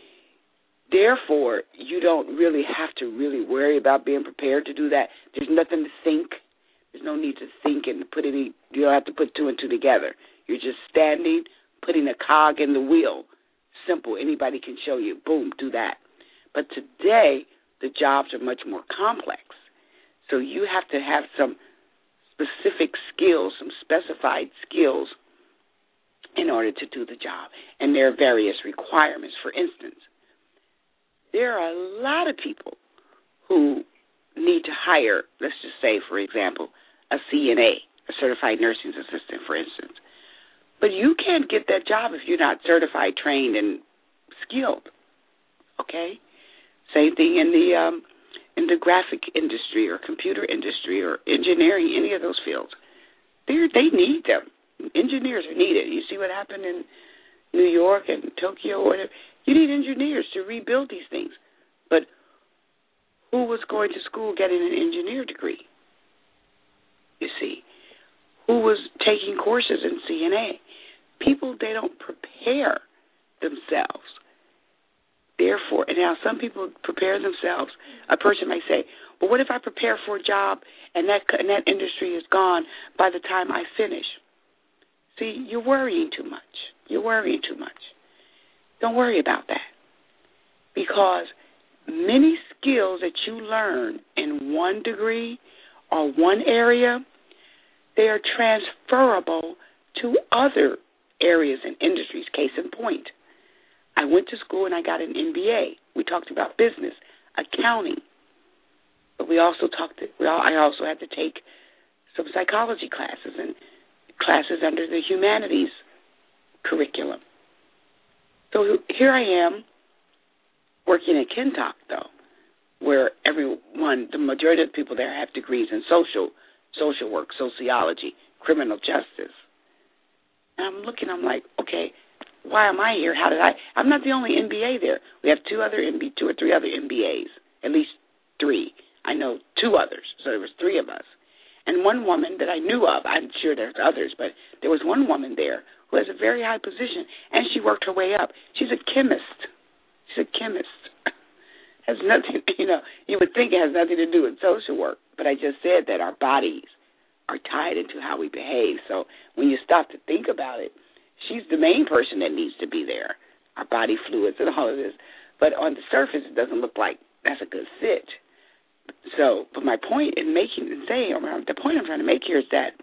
Therefore, you don't really have to really worry about being prepared to do that. There's nothing to think. There's no need to think and you don't have to put two and two together. You're just standing, putting a cog in the wheel. Simple. Anybody can show you. Boom, do that. But today, the jobs are much more complex. So you have to have some specific skills, some specified skills in order to do the job. And there are various requirements. For instance, there are a lot of people who need to hire, let's just say, for example, a CNA, a certified nursing assistant, for instance. But you can't get that job if you're not certified, trained, and skilled. Okay? Same thing in the graphic industry or computer industry or engineering, any of those fields. They need them. Engineers are needed. You see what happened in New York and Tokyo or whatever. You need engineers to rebuild these things. But who was going to school getting an engineer degree? You see. Who was taking courses in CNA? People, they don't prepare themselves. Therefore, and now some people prepare themselves. A person may say, well, what if I prepare for a job and that industry is gone by the time I finish? See, you're worrying too much. You're worrying too much. Don't worry about that. Because many skills that you learn in one degree or one area, they are transferable to other areas and industries. Case in point, I went to school and I got an MBA. We talked about business, accounting, but I also had to take some psychology classes and classes under the humanities curriculum. So here I am working at Kentuck, though, where the majority of the people there have degrees in social work, sociology, criminal justice. And I'm like, okay, why am I here? I'm not the only MBA there. We have two or three other MBAs, at least three. I know two others, so there was three of us. And one woman that I knew of, I'm sure there's others, but there was one woman there who has a very high position, and she worked her way up. She's a chemist. Has nothing, you would think it has nothing to do with social work, but I just said that our bodies are tied into how we behave. So when you stop to think about it, she's the main person that needs to be there, our body fluids and all of this. But on the surface, it doesn't look like that's a good fit. So, but my point in the point I'm trying to make here is that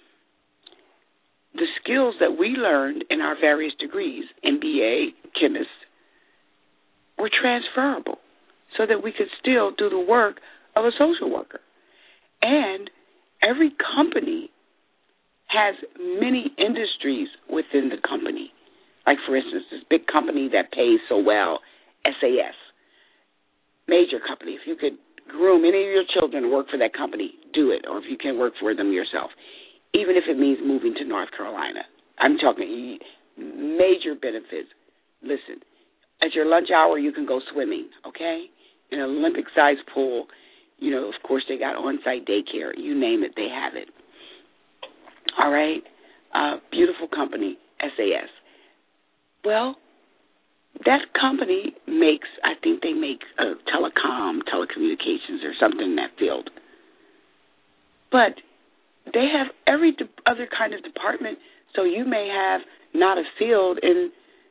the skills that we learned in our various degrees, MBA, chemist, were transferable so that we could still do the work of a social worker. And every company has many industries within the company. Like, for instance, this big company that pays so well, SAS, major company. If you could groom any of your children to work for that company, do it, or if you can work for them yourself, even if it means moving to North Carolina. I'm talking major benefits. Listen, at your lunch hour, you can go swimming, okay, in an Olympic-sized pool. Of course, they got on-site daycare. You name it, they have it. All right? Beautiful company, SAS. Well, that company makes, I think they make telecommunications or something in that field. But they have every other kind of department, so you may have not a field in,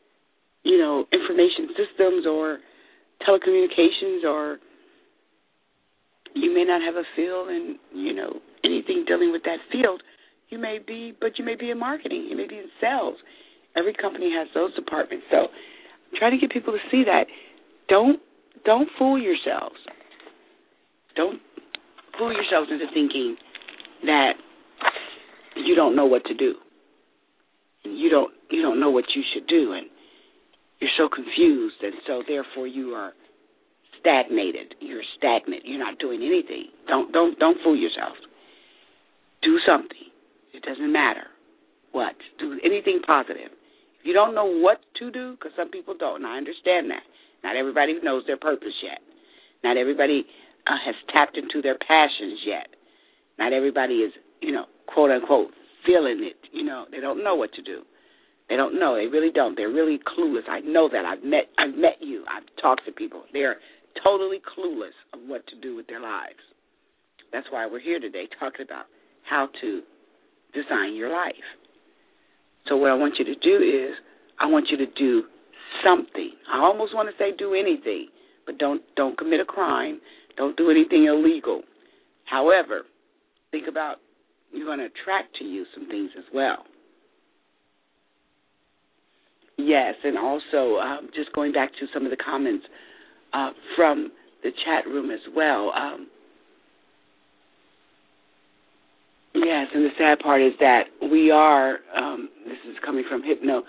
information systems or telecommunications, or you may not have a field in, anything dealing with that field. You may be in marketing. You may be in sales. Every company has those departments. So try to get people to see that. Don't fool yourselves. Don't fool yourselves into thinking that you don't know what to do. You don't know what you should do, and you're so confused, and so therefore you are stagnated. You're stagnant. You're not doing anything. Don't fool yourselves. Do something. It doesn't matter what. Do anything positive. If you don't know what to do, because some people don't, and I understand that. Not everybody knows their purpose yet. Not everybody has tapped into their passions yet. Not everybody is, quote unquote, feeling it. They don't know what to do. They don't know. They really don't. They're really clueless. I know that. I've met you. I've talked to people. They're totally clueless of what to do with their lives. That's why we're here today talking about how to design your life. So what I want you to do is I want you to do something. I almost want to say do anything, but don't commit a crime. Don't do anything illegal. However, think about you're going to attract to you some things as well. Yes, and also just going back to some of the comments from the chat room as well. Yes, and the sad part is that we are, this is coming from Hypno,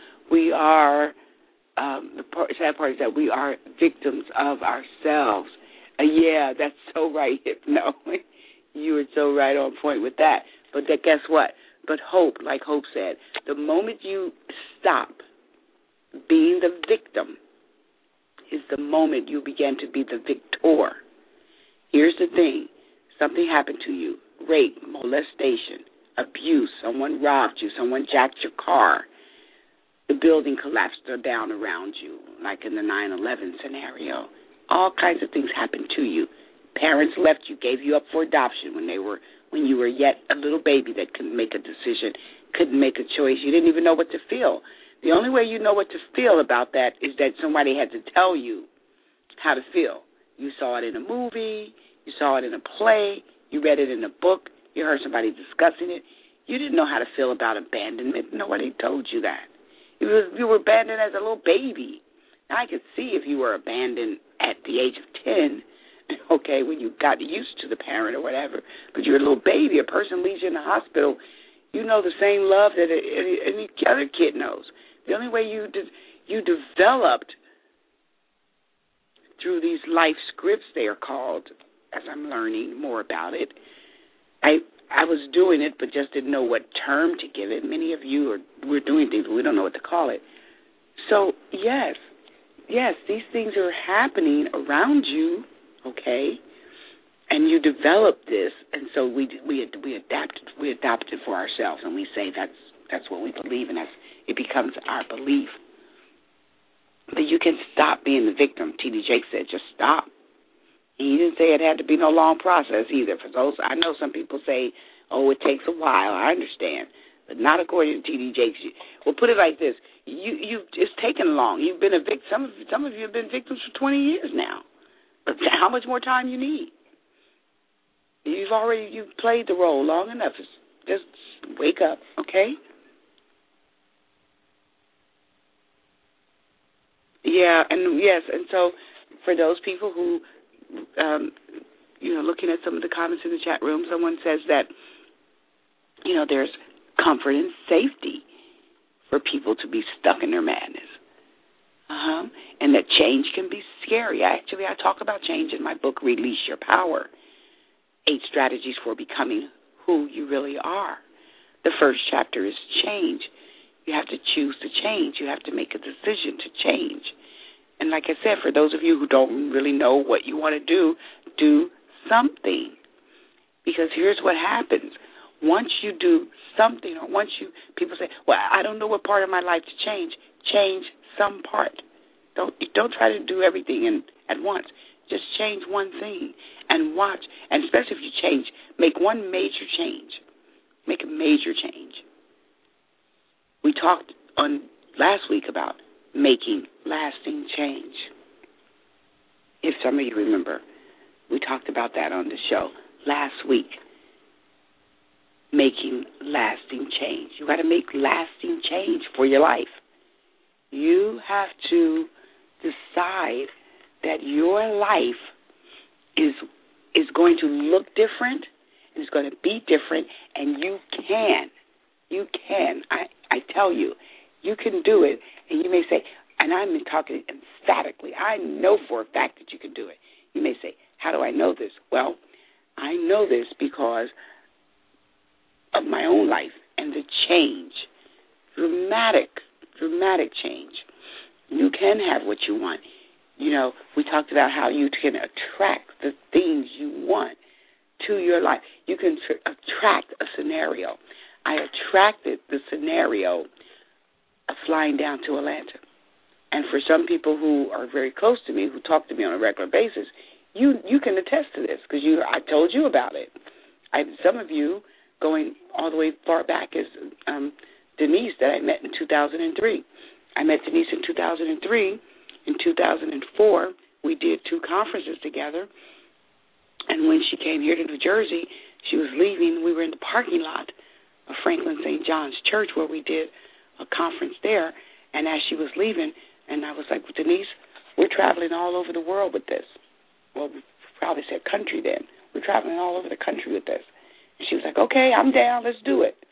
sad part is that we are victims of ourselves. Yeah, that's so right, Hypno. You were so right on point with that. But guess what? But hope, like Hope said, the moment you stop being the victim is the moment you begin to be the victor. Here's the thing. Something happened to you. Rape, molestation, abuse, someone robbed you, someone jacked your car, the building collapsed down around you, like in the 9/11 scenario. All kinds of things happened to you. Parents left you, gave you up for adoption when you were yet a little baby that couldn't make a decision, couldn't make a choice. You didn't even know what to feel. The only way you know what to feel about that is that somebody had to tell you how to feel. You saw it in a movie, you saw it in a play, you read it in a book, you heard somebody discussing it. You didn't know how to feel about abandonment. Nobody told you that. You were abandoned as a little baby. Now, I could see if you were abandoned at the age of 10, okay, when you got used to the parent or whatever, but you're a little baby, a person leaves you in the hospital, you know the same love that any other kid knows. The only way you developed through these life scripts, they are called, as I'm learning more about it. I was doing it, but just didn't know what term to give it. Many of you we're doing things, but we don't know what to call it. So, yes, these things are happening around you, okay, and you develop this, and so we adapt it for ourselves, and we say that's what we believe, and it becomes our belief. But you can stop being the victim. T.D. Jakes said, just stop. He didn't say it had to be no long process either. For those, I know some people say, oh, it takes a while. I understand, but not according to T.D. Jakes. Well, put it like this: it's taken long. You've been a victim. Some of you have been victims for 20 years now. But how much more time you need? You've played the role long enough. Just wake up, okay? Yeah, and yes, and so for those people who, looking at some of the comments in the chat room, someone says that, there's comfort and safety for people to be stuck in their madness. And that change can be scary. Actually, I talk about change in my book, Release Your Power, 8 Strategies for Becoming Who You Really Are. The first chapter is change. You have to choose to change. You have to make a decision to change. And like I said, for those of you who don't really know what you want to do something. Because here's what happens. Once you do something, or people say, well, I don't know what part of my life to change some part. Don't try to do everything at once. Just change one thing and watch. And especially if you change, make one major change. Make a major change. We talked on last week about making lasting change. If some of you remember, we talked about that on the show last week. Making lasting change. You got to make lasting change for your life. You have to decide that your life is going to look different, and it's going to be different, and you can. I tell you, you can do it. And you may say, and I'm talking emphatically, I know for a fact that you can do it. You may say, how do I know this? Well, I know this because of my own life and the change, dramatic change. You can have what you want. We talked about how you can attract the things you want to your life. You can attract a scenario. I attracted the scenario of flying down to Atlanta. And for some people who are very close to me, who talk to me on a regular basis, you can attest to this because I told you about it. Some of you going all the way far back as Denise that I met in 2003. I met Denise in 2003. In 2004, we did 2 conferences together. And when she came here to New Jersey, she was leaving. We were in the parking lot of Franklin St. John's Church where we did a conference there. And as she was leaving, and I was like, Denise, we're traveling all over the world with this. Well, we probably said country then. We're traveling all over the country with this. And she was like, okay, I'm down. Let's do it.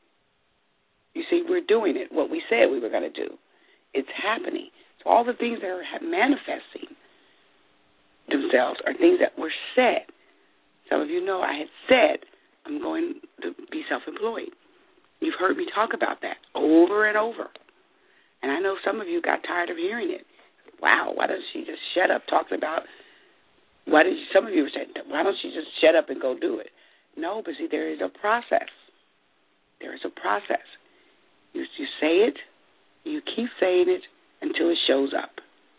You see, we're doing it, what we said we were going to do. It's happening. So all the things that are manifesting themselves are things that were said. Some of you know I had said I'm going to be self-employed. You've heard me talk about that over and over. And I know some of you got tired of hearing it. Wow, why doesn't she just shut up talking about, some of you were saying, why don't she just shut up and go do it? No, but see, there is a process. There is a process. You say it, you keep saying it until it shows up.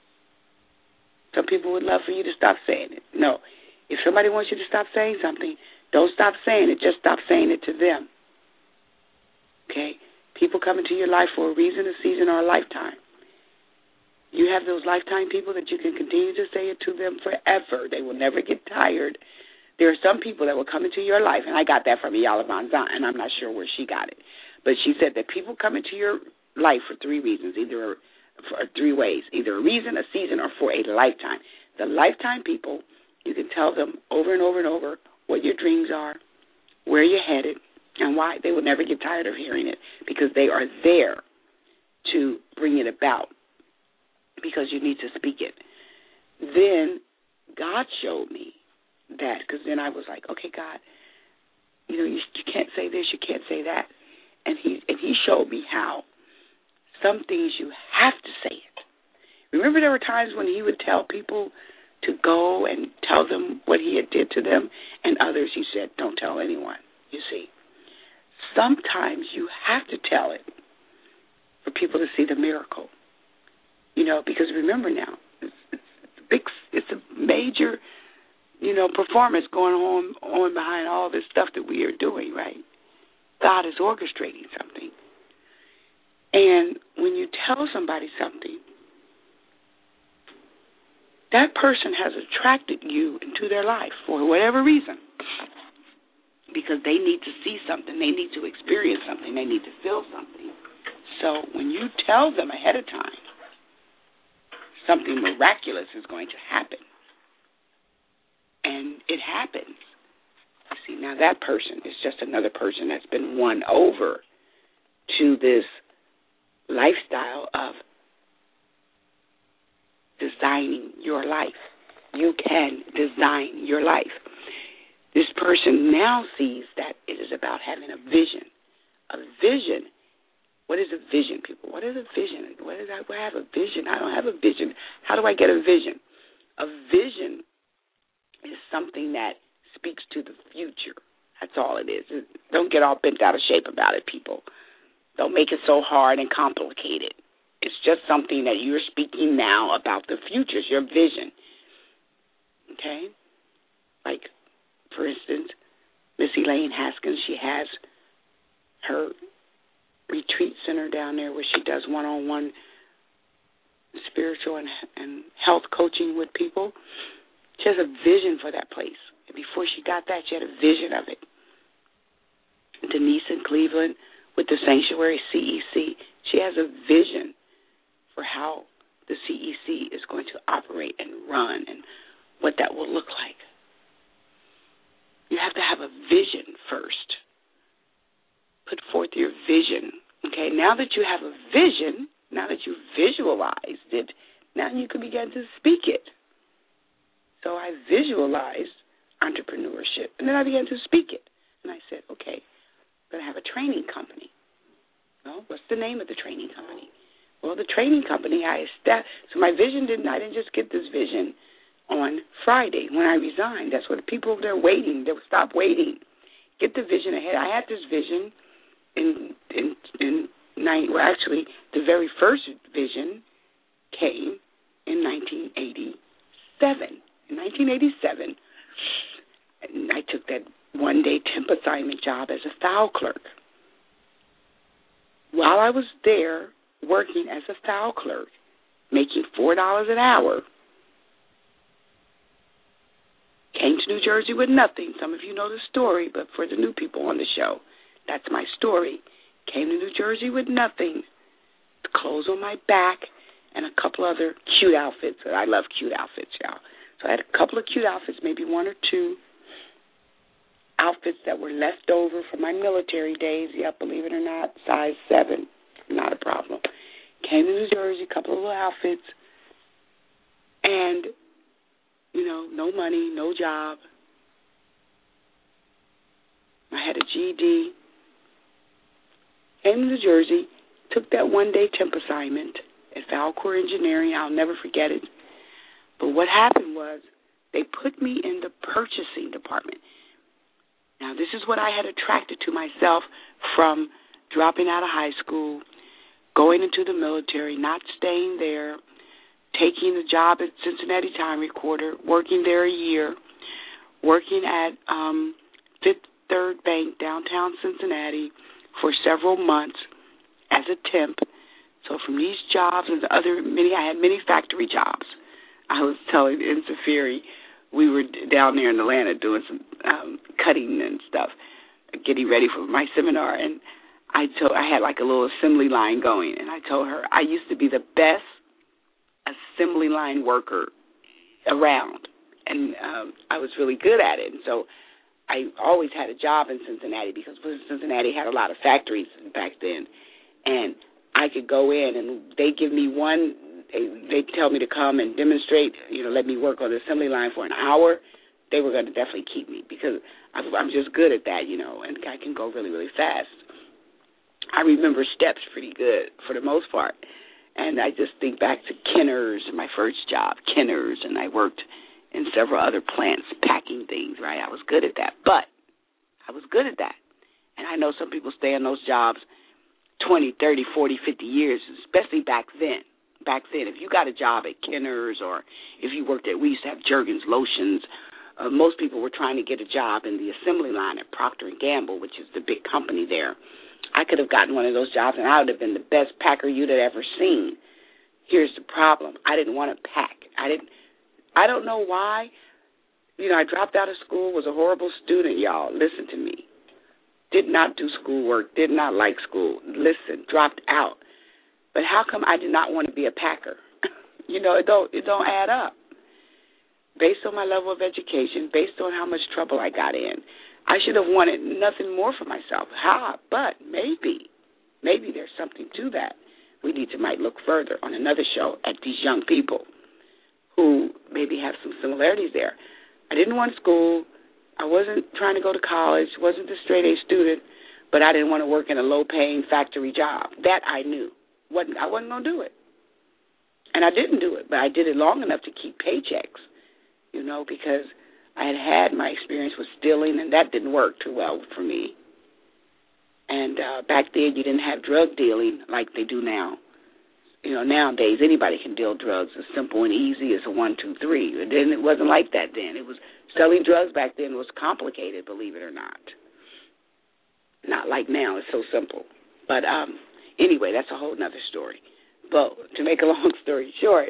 Some people would love for you to stop saying it. No. If somebody wants you to stop saying something, don't stop saying it. Just stop saying it to them. Okay? People come into your life for a reason, a season, or a lifetime. You have those lifetime people that you can continue to say it to them forever. They will never get tired. There are some people that will come into your life, and I got that from Iyanla Vanzant, and I'm not sure where she got it. But she said that people come into your life for 3 reasons, for 3 ways, either a reason, a season, or for a lifetime. The lifetime people, you can tell them over and over and over what your dreams are, where you're headed, and why. They will never get tired of hearing it because they are there to bring it about because you need to speak it. Then God showed me that, because then I was like, okay, God, you can't say this, you can't say that. And he showed me how some things you have to say it. Remember there were times when he would tell people to go and tell them what he had did to them, and others he said, don't tell anyone, you see. Sometimes you have to tell it for people to see the miracle. Because remember now, it's a major, performance going on behind all this stuff that we are doing, right? God is orchestrating something. And when you tell somebody something, that person has attracted you into their life for whatever reason. Because they need to see something. They need to experience something. They need to feel something. So when you tell them ahead of time, something miraculous is going to happen. And it happens. You see, now that person is just another person that's been won over to this lifestyle of designing your life. You can design your life. This person now sees that it is about having a vision. A vision. What is a vision, people? What is a vision? I have a vision. I don't have a vision. How do I get a vision? A vision is something that speaks to the future. That's all it is. Don't get all bent out of shape about it, people. Don't make it so hard and complicated. It's just something that you're speaking now about the future. It's your vision. Okay? Like, for instance, Miss Elaine Haskins, she has her retreat center down there where she does one-on-one spiritual and health coaching with people. She has a vision for that place. And before she got that, she had a vision of it. Denise in Cleveland with the Sanctuary CEC, she has a vision for how the CEC is going to operate and run and what that will look like. You have to have a vision first. Put forth your vision. Okay, now that you have a vision, now that you visualized it, now you can begin to speak it. So I visualized entrepreneurship, and then I began to speak it. And I said, okay, I'm going to have a training company. Well, what's the name of the training company? Well, the training company I established. So my vision I didn't just get this vision on Friday when I resigned. That's what the people, they're waiting. They'll stop waiting. Get the vision ahead. I had this vision actually, the very first vision came in 1987. In 1987, I took that one-day temp assignment job as a file clerk. While I was there working as a file clerk, making $4 an hour, came to New Jersey with nothing. Some of you know the story, but for the new people on the show, that's my story. Came to New Jersey with nothing, clothes on my back, and a couple other cute outfits. I love cute outfits, y'all. So I had a couple of cute outfits, maybe one or two outfits that were left over from my military days. Yeah, believe it or not, size 7, not a problem. Came to New Jersey, a couple of little outfits, and, no money, no job. I had a GED. Came to New Jersey, took that one-day temp assignment at Valcor Engineering. I'll never forget it. But what happened was they put me in the purchasing department. Now, this is what I had attracted to myself from dropping out of high school, going into the military, not staying there, taking the job at Cincinnati Time Recorder, working there a year, working at Fifth Third Bank, downtown Cincinnati, for several months as a temp. So from these jobs and I had many factory jobs. I was telling Insafiri, we were down there in Atlanta doing some cutting and stuff, getting ready for my seminar, and I had like a little assembly line going, and I told her I used to be the best assembly line worker around, and I was really good at it. And so I always had a job in Cincinnati because Cincinnati had a lot of factories back then, and I could go in and they give me they tell me to come and demonstrate, let me work on the assembly line for an hour. They were going to definitely keep me because I'm just good at that, and I can go really, really fast. I remember steps pretty good for the most part. And I just think back to Kenner's, my first job, Kenner's, and I worked in several other plants packing things, right? I was good at that, but I was good at that. And I know some people stay in those jobs 20, 30, 40, 50 years, especially back then. Back then, if you got a job at Kenner's or if you worked we used to have Jergens lotions, most people were trying to get a job in the assembly line at Procter & Gamble, which is the big company there. I could have gotten one of those jobs, and I would have been the best packer you'd have ever seen. Here's the problem. I didn't want to pack. I don't know why. I dropped out of school, was a horrible student, y'all. Listen to me. Did not do schoolwork, did not like school. Listen, dropped out. But how come I did not want to be a packer? It don't add up. Based on my level of education, based on how much trouble I got in, I should have wanted nothing more for myself. But maybe maybe there's something to that. We might look further on another show at these young people who maybe have some similarities there. I didn't want school. I wasn't trying to go to college, wasn't a straight-A student, but I didn't want to work in a low-paying factory job. That I knew. I wasn't going to do it. And I didn't do it, but I did it long enough to keep paychecks, because I had my experience with stealing, and that didn't work too well for me. And back then, you didn't have drug dealing like they do now. Nowadays, anybody can deal drugs as simple and easy as a 1, 2, 3. Then it wasn't like that then. It was selling drugs back then was complicated, believe it or not. Not like now. It's so simple. But anyway, that's a whole other story. But to make a long story short,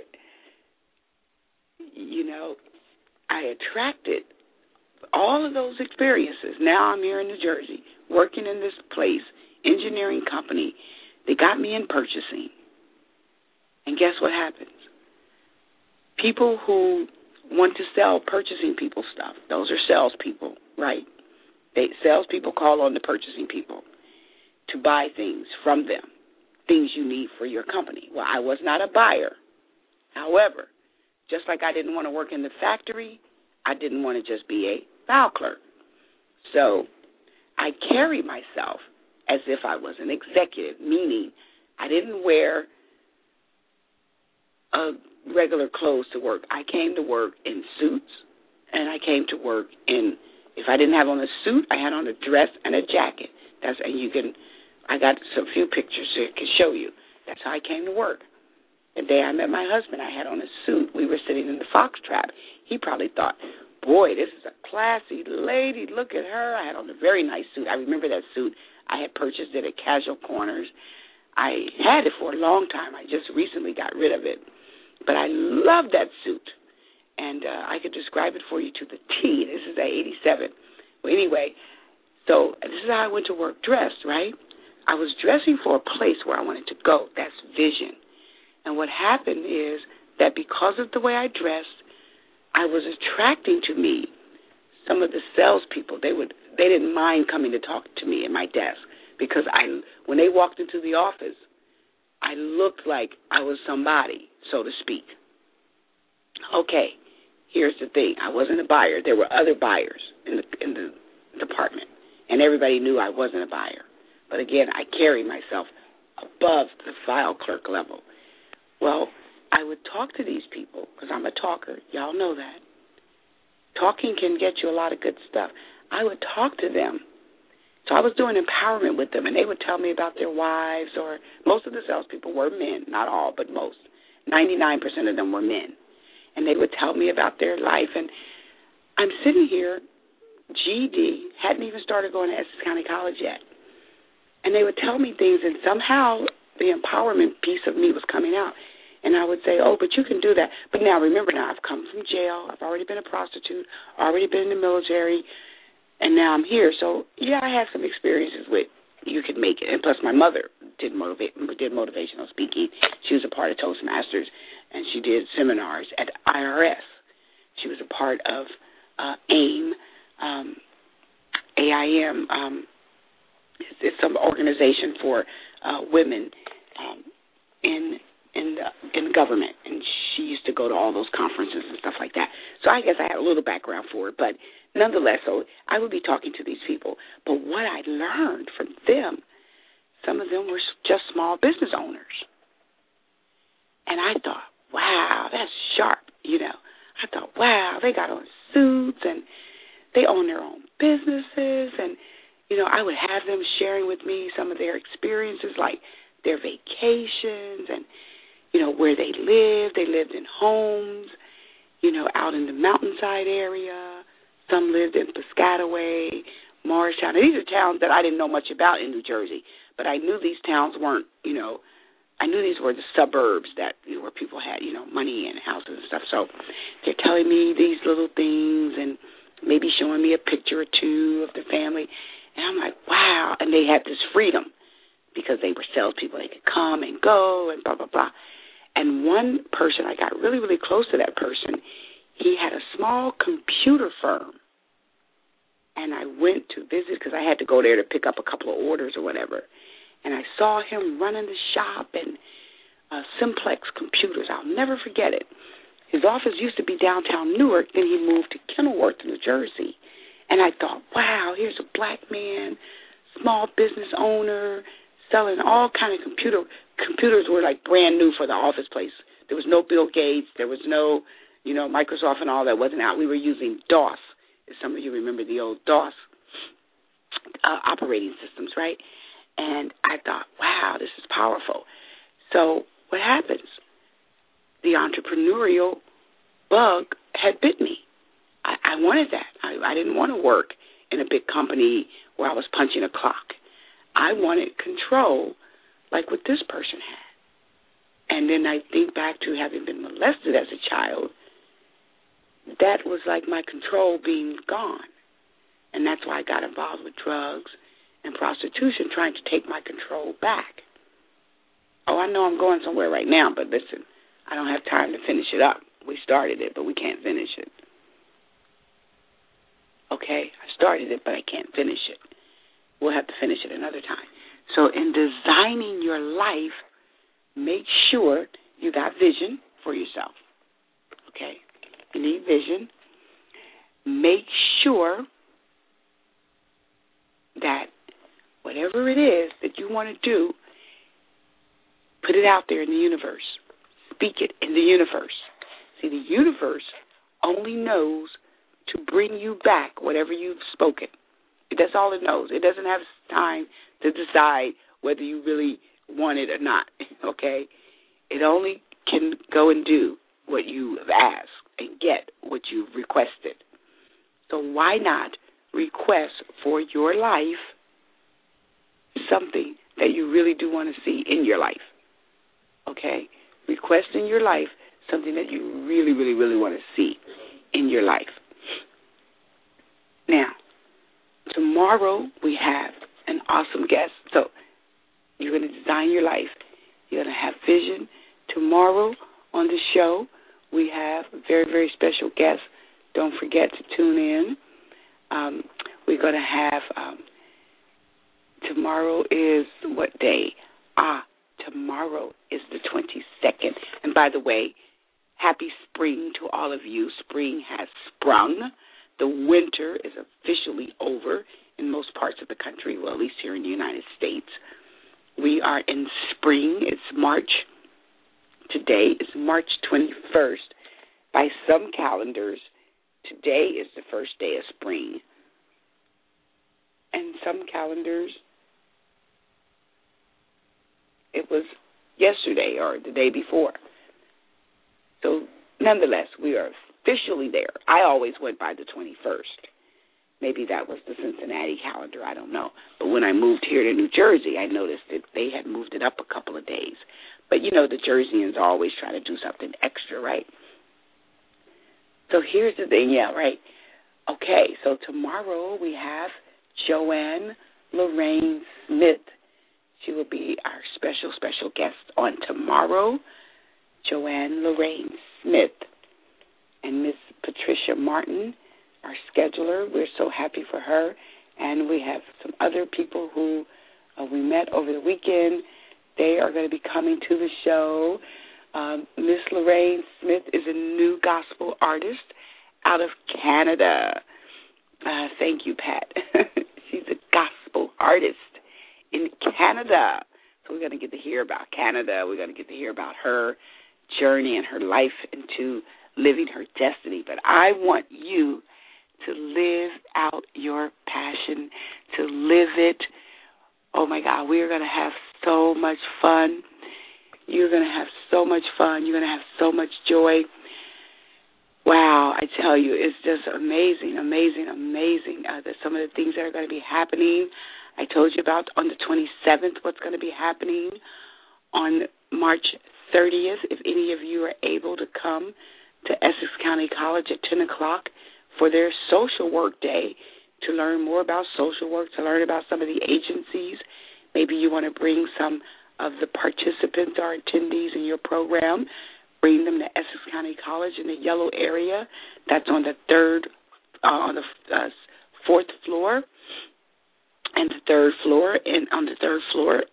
I attracted all of those experiences. Now I'm here in New Jersey, working in this place, engineering company. They got me in purchasing. And guess what happens? People who want to sell purchasing people stuff, those are salespeople, right? Salespeople call on the purchasing people to buy things from them, things you need for your company. Well, I was not a buyer. However, just like I didn't want to work in the factory, I didn't want to just be a file clerk. So I carry myself as if I was an executive, meaning I didn't wear regular clothes to work. I came to work in suits, and I came to work in, if I didn't have on a suit, I had on a dress and a jacket. I got some few pictures so I can show you. That's how I came to work. The day I met my husband, I had on a suit. We were sitting in the Foxtrot. He probably thought, boy, this is a classy lady. Look at her. I had on a very nice suit. I remember that suit. I had purchased it at Casual Corners. I had it for a long time. I just recently got rid of it. But I love that suit, and I could describe it for you to the T. This is a 87. Well, anyway, so this is how I went to work dressed, right? I was dressing for a place where I wanted to go. That's vision. And what happened is that because of the way I dressed, I was attracting to me some of the salespeople. They didn't mind coming to talk to me at my desk because when they walked into the office, I looked like I was somebody, so to speak. Okay, here's the thing. I wasn't a buyer. There were other buyers in the department, and everybody knew I wasn't a buyer. But again, I carried myself above the file clerk level. Well, I would talk to these people because I'm a talker. Y'all know that. Talking can get you a lot of good stuff. I would talk to them. So I was doing empowerment with them, and they would tell me about their wives, or most of the salespeople were men, not all, but most. 99% of them were men. And they would tell me about their life. And I'm sitting here, GED, hadn't even started going to Essex County College yet. And they would tell me things, and somehow the empowerment piece of me was coming out. And I would say, oh, but you can do that. But now, remember now, I've come from jail. I've already been a prostitute, already been in the military, and now I'm here. So, yeah, I have some experiences with you can make it. And plus, my mother did motivational speaking. She was a part of Toastmasters, and she did seminars at IRS. She was a part of AIM, AIM. It's some organization for women in government, and she used to go to all those conferences and stuff like that. So I guess I had a little background for it, but nonetheless, so I would be talking to these people. But what I learned from them, some of them were just small business owners. And I thought, wow, that's sharp, I thought, wow, they got on suits, and they own their own businesses, and, I would have them sharing with me some of their experiences, like their vacations and, where they lived. They lived in homes, out in the mountainside area. Some lived in Piscataway, Morristown. And these are towns that I didn't know much about in New Jersey, but I knew these towns weren't, I knew these were the suburbs that where people had, money and houses and stuff. So they're telling me these little things and maybe showing me a picture or two of the family. And I'm like, wow. And they had this freedom because they were salespeople. They could come and go and blah, blah, blah. And one person, I got really, really close to that person. He had a small computer firm. And I went to visit because I had to go there to pick up a couple of orders or whatever. and I saw him running the shop and Simplex Computers. I'll never forget it. His office used to be downtown Newark, then he moved to Kenilworth, New Jersey. And I thought, wow, here's a black man, small business owner, selling all kind of computers were like brand new for the office place. There was no Bill Gates, there was no, Microsoft and all that wasn't out. We were using DOS. If some of you remember the old DOS operating systems, right? And I thought, wow, this is powerful. So what happens? The entrepreneurial bug had bit me. I wanted that. I didn't want to work in a big company where I was punching a clock. I wanted control like what this person had. And then I think back to having been molested as a child. That was like my control being gone. And that's why I got involved with drugs and prostitution, trying to take my control back. Oh, I know I'm going somewhere right now, but listen, I don't have time to finish it up. We started it, but we can't finish it. Okay? I started it, but I can't finish it. We'll have to finish it another time. So in designing your life, make sure you got vision for yourself. Okay? You need vision. Make sure that whatever it is that you want to do, put it out there in the universe. Speak it in the universe. See, the universe only knows to bring you back whatever you've spoken. That's all it knows. It doesn't have time to decide whether you really want it or not, okay? It only can go and do what you have asked and get what you've requested. So why not request for your life something that you really do want to see in your life, okay? Request in your life something that you really, really, really want to see in your life. Now, tomorrow we have an awesome guest. So you're going to design your life. You're going to have vision. Tomorrow on the show, we have a very, very special guest. Don't forget to tune in. We're going to have, tomorrow is what day? Tomorrow is the 22nd. And by the way, happy spring to all of you. Spring has sprung. The winter is officially over in most parts of the country, well, at least here in the United States. We are in spring. It's March. Today is March 21st. By some calendars, today is the first day of spring. And some calendars, it was yesterday or the day before. So, nonetheless, we are officially there. I always went by the 21st. Maybe that was the Cincinnati calendar. I don't know. But when I moved here to New Jersey, I noticed that they had moved it up a couple of days. But, the Jerseyans are always trying to do something extra, right? So here's the thing. Yeah, right. Okay, so tomorrow we have Joanne Lorraine Smith. She will be our special guest on tomorrow. Joanne Lorraine Smith and Miss Patricia Martin, our scheduler. We're so happy for her. And we have some other people who we met over the weekend. They are going to be coming to the show. Miss Lorraine Smith is a new gospel artist out of Canada. Thank you, Pat. She's a gospel artist in Canada. So we're going to get to hear about Canada. We're going to get to hear about her journey and her life into living her destiny. But I want you to live out your passion, to live it. Oh, my God, we are going to have so much fun. You're going to have so much fun. You're going to have so much joy. Wow, I tell you, it's just amazing, amazing, amazing. Some of the things that are going to be happening. I told you about on the 27th what's going to be happening. On March 30th, if any of you are able to come to Essex County College at 10 o'clock for their social work day to learn more about social work, to learn about some of the agencies. Maybe you want to bring some of the participants or attendees in your program, bring them to Essex County College in the yellow area. That's on the fourth floor. and the third floor, and on the third floor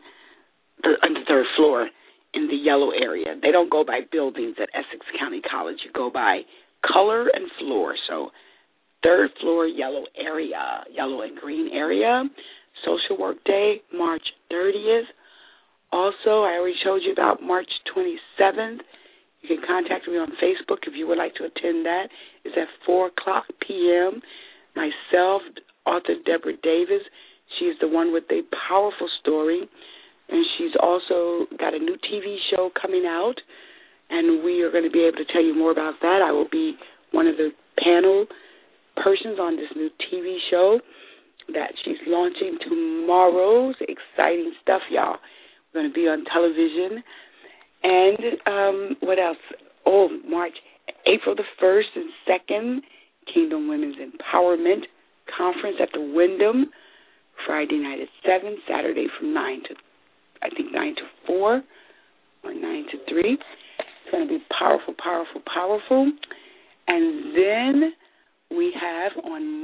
in the yellow area. They don't go by buildings at Essex County College. You go by color and floor. So third floor, yellow area, yellow and green area. Social Work Day, March 30th. Also, I already showed you about March 27th. You can contact me on Facebook if you would like to attend that. It's at 4 o'clock p.m. Myself, author Deborah Davis, she's the one with a powerful story, and she's also got a new TV show coming out, and we are going to be able to tell you more about that. I will be one of the panel persons on this new TV show that she's launching tomorrow. It's exciting stuff, y'all. We're going to be on television. And what else? Oh, April the 1st and 2nd, Kingdom Women's Empowerment Conference at the Wyndham, Friday night at 7, Saturday from 9 to 4 or 9 to 3. It's going to be powerful, powerful, powerful. And then we have on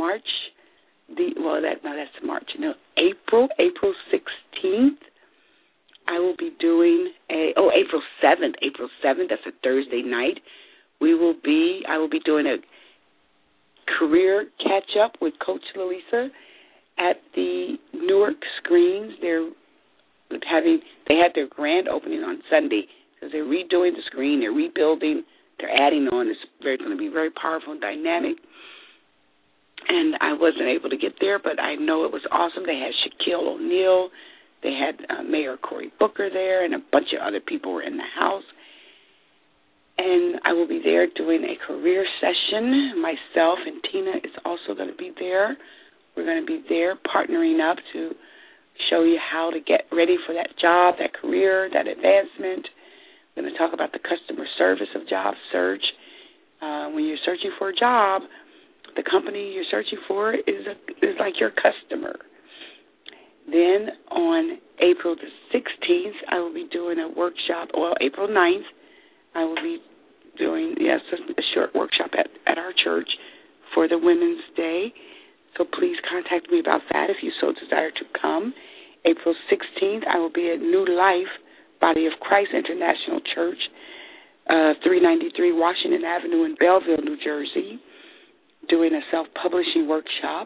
April 16th, I will be doing April 7th, that's a Thursday night. I will be doing a career catch-up with Coach Lalisa at the Newark Screens. They had their grand opening on Sunday because they're redoing the screen, they're rebuilding, they're adding on. It's going to be very powerful and dynamic. And I wasn't able to get there, but I know it was awesome. They had Shaquille O'Neal, they had Mayor Cory Booker there, and a bunch of other people were in the house. And I will be there doing a career session. Myself and Tina is also going to be there. We're going to be there partnering up to show you how to get ready for that job, that career, that advancement. We're going to talk about the customer service of job search. When you're searching for a job, the company you're searching for is like your customer. Then on April the 16th, I will be doing a workshop. April 9th, I will be doing a short workshop at our church for the Women's Day. So please contact me about that if you so desire to come. April 16th, I will be at New Life Body of Christ International Church, 393 Washington Avenue in Belleville, New Jersey, doing a self-publishing workshop.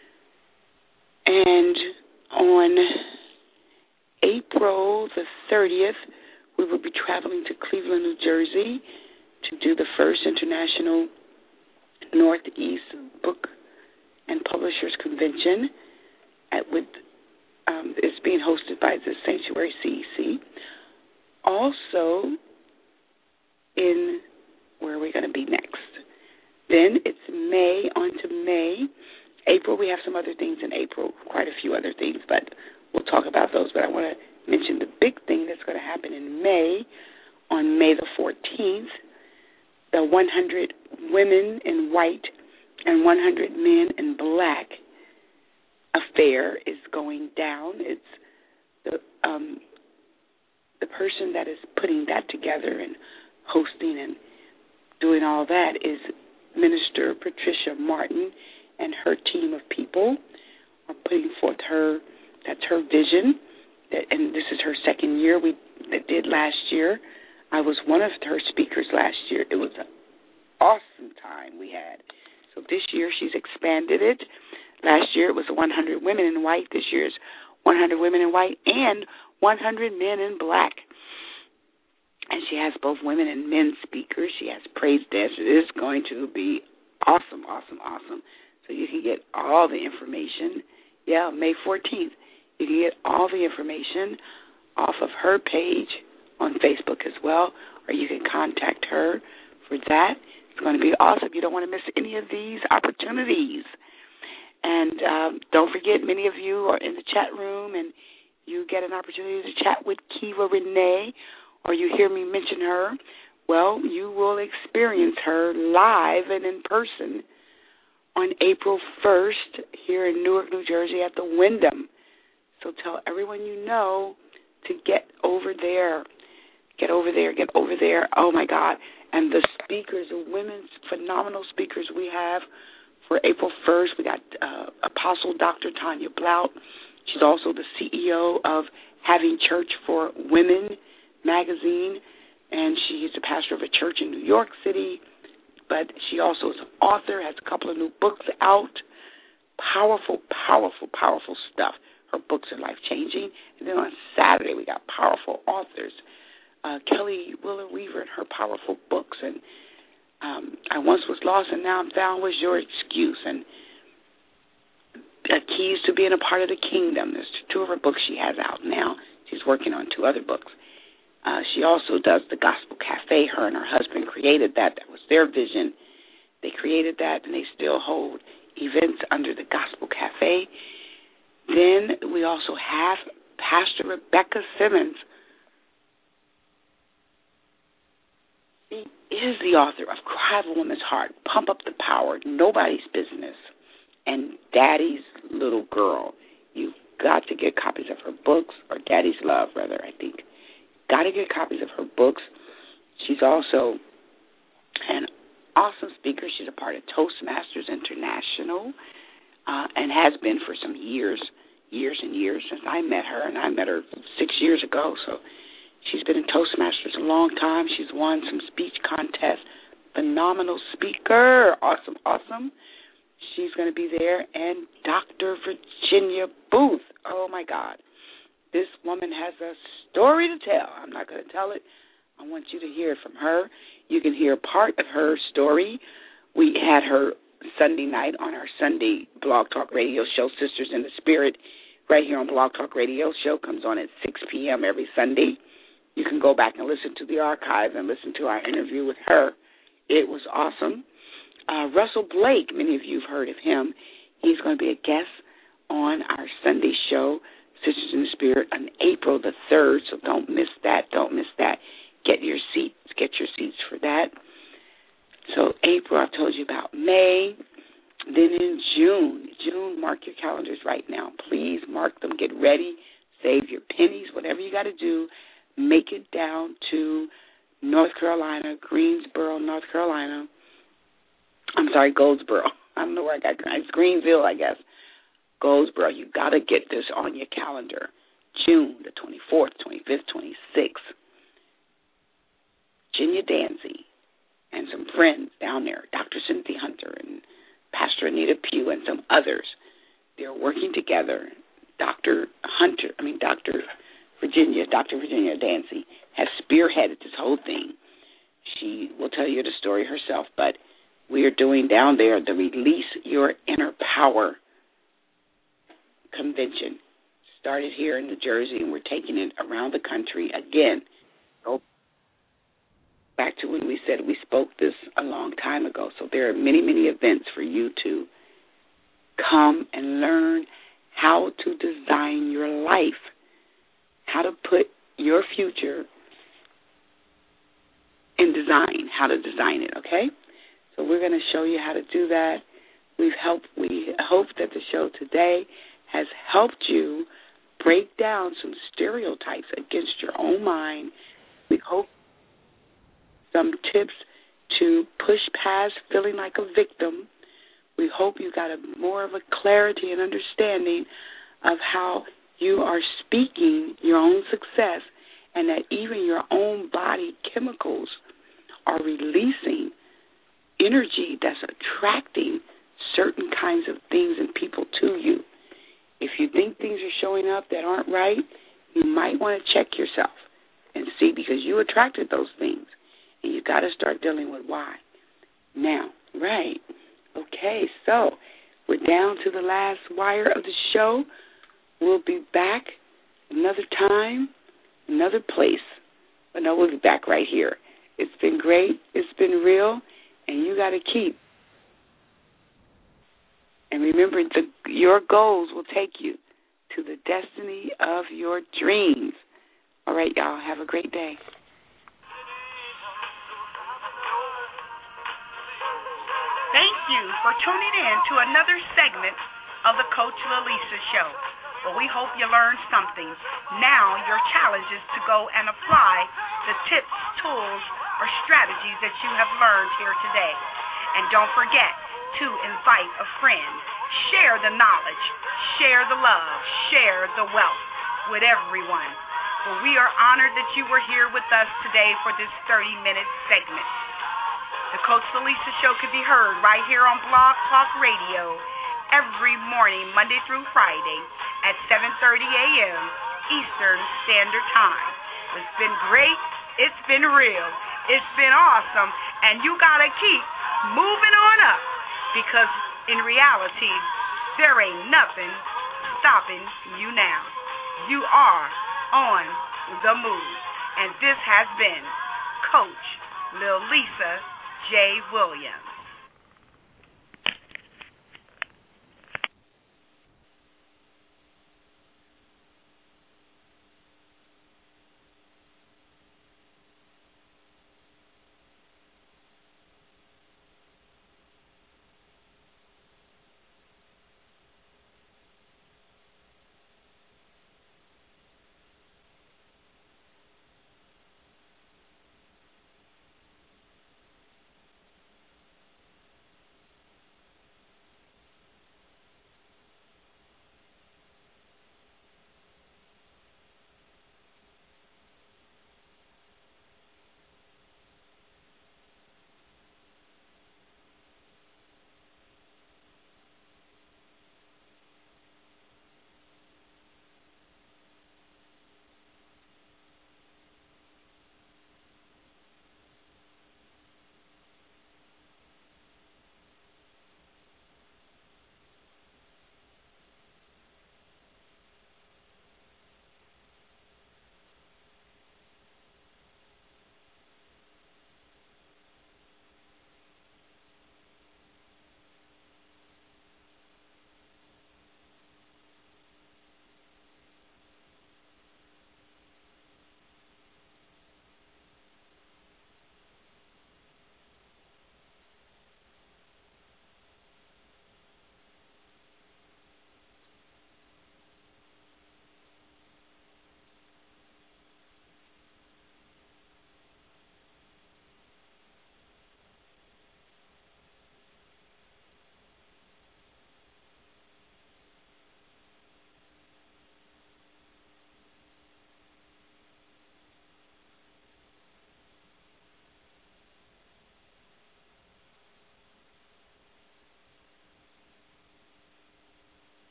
And on April the 30th, we will be traveling to Cleveland, New Jersey to do the first International Northeast Book and Publishers Convention. It's being hosted by the Sanctuary CEC. Also, where are we going to be next? Then it's May, on to May. April, we have some other things in April, quite a few other things, but we'll talk about those. But I want to mention the big thing that's going to happen in May. On May the 14th, the 100 Women in White and 100 Men in Black affair is going down. It's the person that is putting that together and hosting and doing all that is Minister Patricia Martin, and her team of people are putting forth that's her vision, and this is her second year. We did last year. I was one of her speakers last year. It was an awesome time we had. So this year she's expanded it. Last year it was 100 Women in White. This year is 100 Women in White and 100 Men in Black. And she has both women and men speakers. She has praise dancers. It's going to be awesome, awesome, awesome. So you can get all the information. May 14th. You can get all the information off of her page on Facebook as well, or you can contact her for that. It's going to be awesome. You don't want to miss any of these opportunities. And don't forget, many of you are in the chat room, and you get an opportunity to chat with Kiva Renee, or you hear me mention her. Well, you will experience her live and in person on April 1st here in Newark, New Jersey at the Wyndham. So tell everyone you know to get over there. Get over there, get over there. Oh, my God. And the speakers, the women's phenomenal speakers we have for April 1st, we got Apostle Dr. Tanya Blount. She's also the CEO of Having Church for Women magazine, and she's the pastor of a church in New York City, but she also is an author, has a couple of new books out. Powerful, powerful, powerful stuff. Her books are life-changing. And then on Saturday, we got powerful authors. Kelly Willer Weaver and her powerful books. And I Once Was Lost and Now I'm Found Was Your Excuse. And Keys to Being a Part of the Kingdom. There's two of her books she has out now. She's working on two other books. She also does the Gospel Cafe. Her and her husband created that. That was their vision. They created that, and they still hold events under the Gospel Cafe. Then we also have Pastor Rebecca Simmons. She is the author of Cry of a Woman's Heart, Pump Up the Power, Nobody's Business, and Daddy's Little Girl. You've got to get copies of her books, or Daddy's Love, rather, I think. Got to get copies of her books. She's also an awesome speaker. She's a part of Toastmasters International and has been for some years and years since I met her, and I met her 6 years ago. So she's been in Toastmasters a long time. She's won some speech contests. Phenomenal speaker. Awesome. She's going to be there. And Dr. Virginia Booth. Oh, my God. This woman has a story to tell. I'm not going to tell it. I want you to hear it from her. You can hear part of her story. We had her Sunday night on our Sunday Blog Talk Radio show, Sisters in the Spirit, right here on Blog Talk Radio. Show comes on at 6 p.m. every Sunday. You can go back and listen to the archive and listen to our interview with her. It was awesome. Russell Blake, many of you have heard of him. He's going to be a guest on our Sunday show, Sisters in the Spirit, on April the 3rd, so don't miss that. Get your seats for that. So April, I told you about. May, then in June, mark your calendars right now. Please mark them. Get ready. Save your pennies, whatever you got to do. Make it down to North Carolina, Greensboro, North Carolina. I'm sorry, Goldsboro. I don't know where I got it's Greenville, I guess. Goldsboro. You got to get this on your calendar. June the 24th, 25th, 26th. Virginia Dancy and some friends down there, Dr. Cynthia Hunter and Pastor Anita Pugh and some others. They're working together. Dr. Virginia Dancy has spearheaded this whole thing. She will tell you the story herself, but we are doing down there the Release Your Inner Power convention. Started here in New Jersey, and we're taking it around the country again. Go back to when we said we spoke this a long time ago. So there are many, many events for you to come and learn how to design your life, how to put your future in design, how to design it, okay? So we're going to show you how to do that. We hope that the show today has helped you break down some stereotypes against your own mind. We hope some tips to push past feeling like a victim. We hope you got more of a clarity and understanding of how you are speaking your own success, and that even your own body chemicals are releasing energy that's attracting certain kinds of things and people to you. If you think things are showing up that aren't right, you might want to check yourself and see, because you attracted those things, and you got to start dealing with why. Now, right, okay, so we're down to the last wire of the show. We'll be back another time, another place. But no, we'll be back right here. It's been great. It's been real. And you got to keep. And remember, your goals will take you to the destiny of your dreams. All right, y'all. Have a great day. Thank you for tuning in to another segment of the Coach Lalisa Show. Well, we hope you learned something. Now your challenge is to go and apply the tips, tools, or strategies that you have learned here today. And don't forget, to invite a friend. Share the knowledge, share the love, share the wealth with everyone. But we are honored that you were here with us today for this 30-minute segment. The Coach Lisa Show can be heard right here on Blog Talk Radio every morning, Monday through Friday at 7:30 a.m. Eastern Standard Time. It's been great. It's been real. It's been awesome. And you got to keep moving on up because in reality, there ain't nothing stopping you now. You are on the move. And this has been Coach Lil Lisa J. Williams.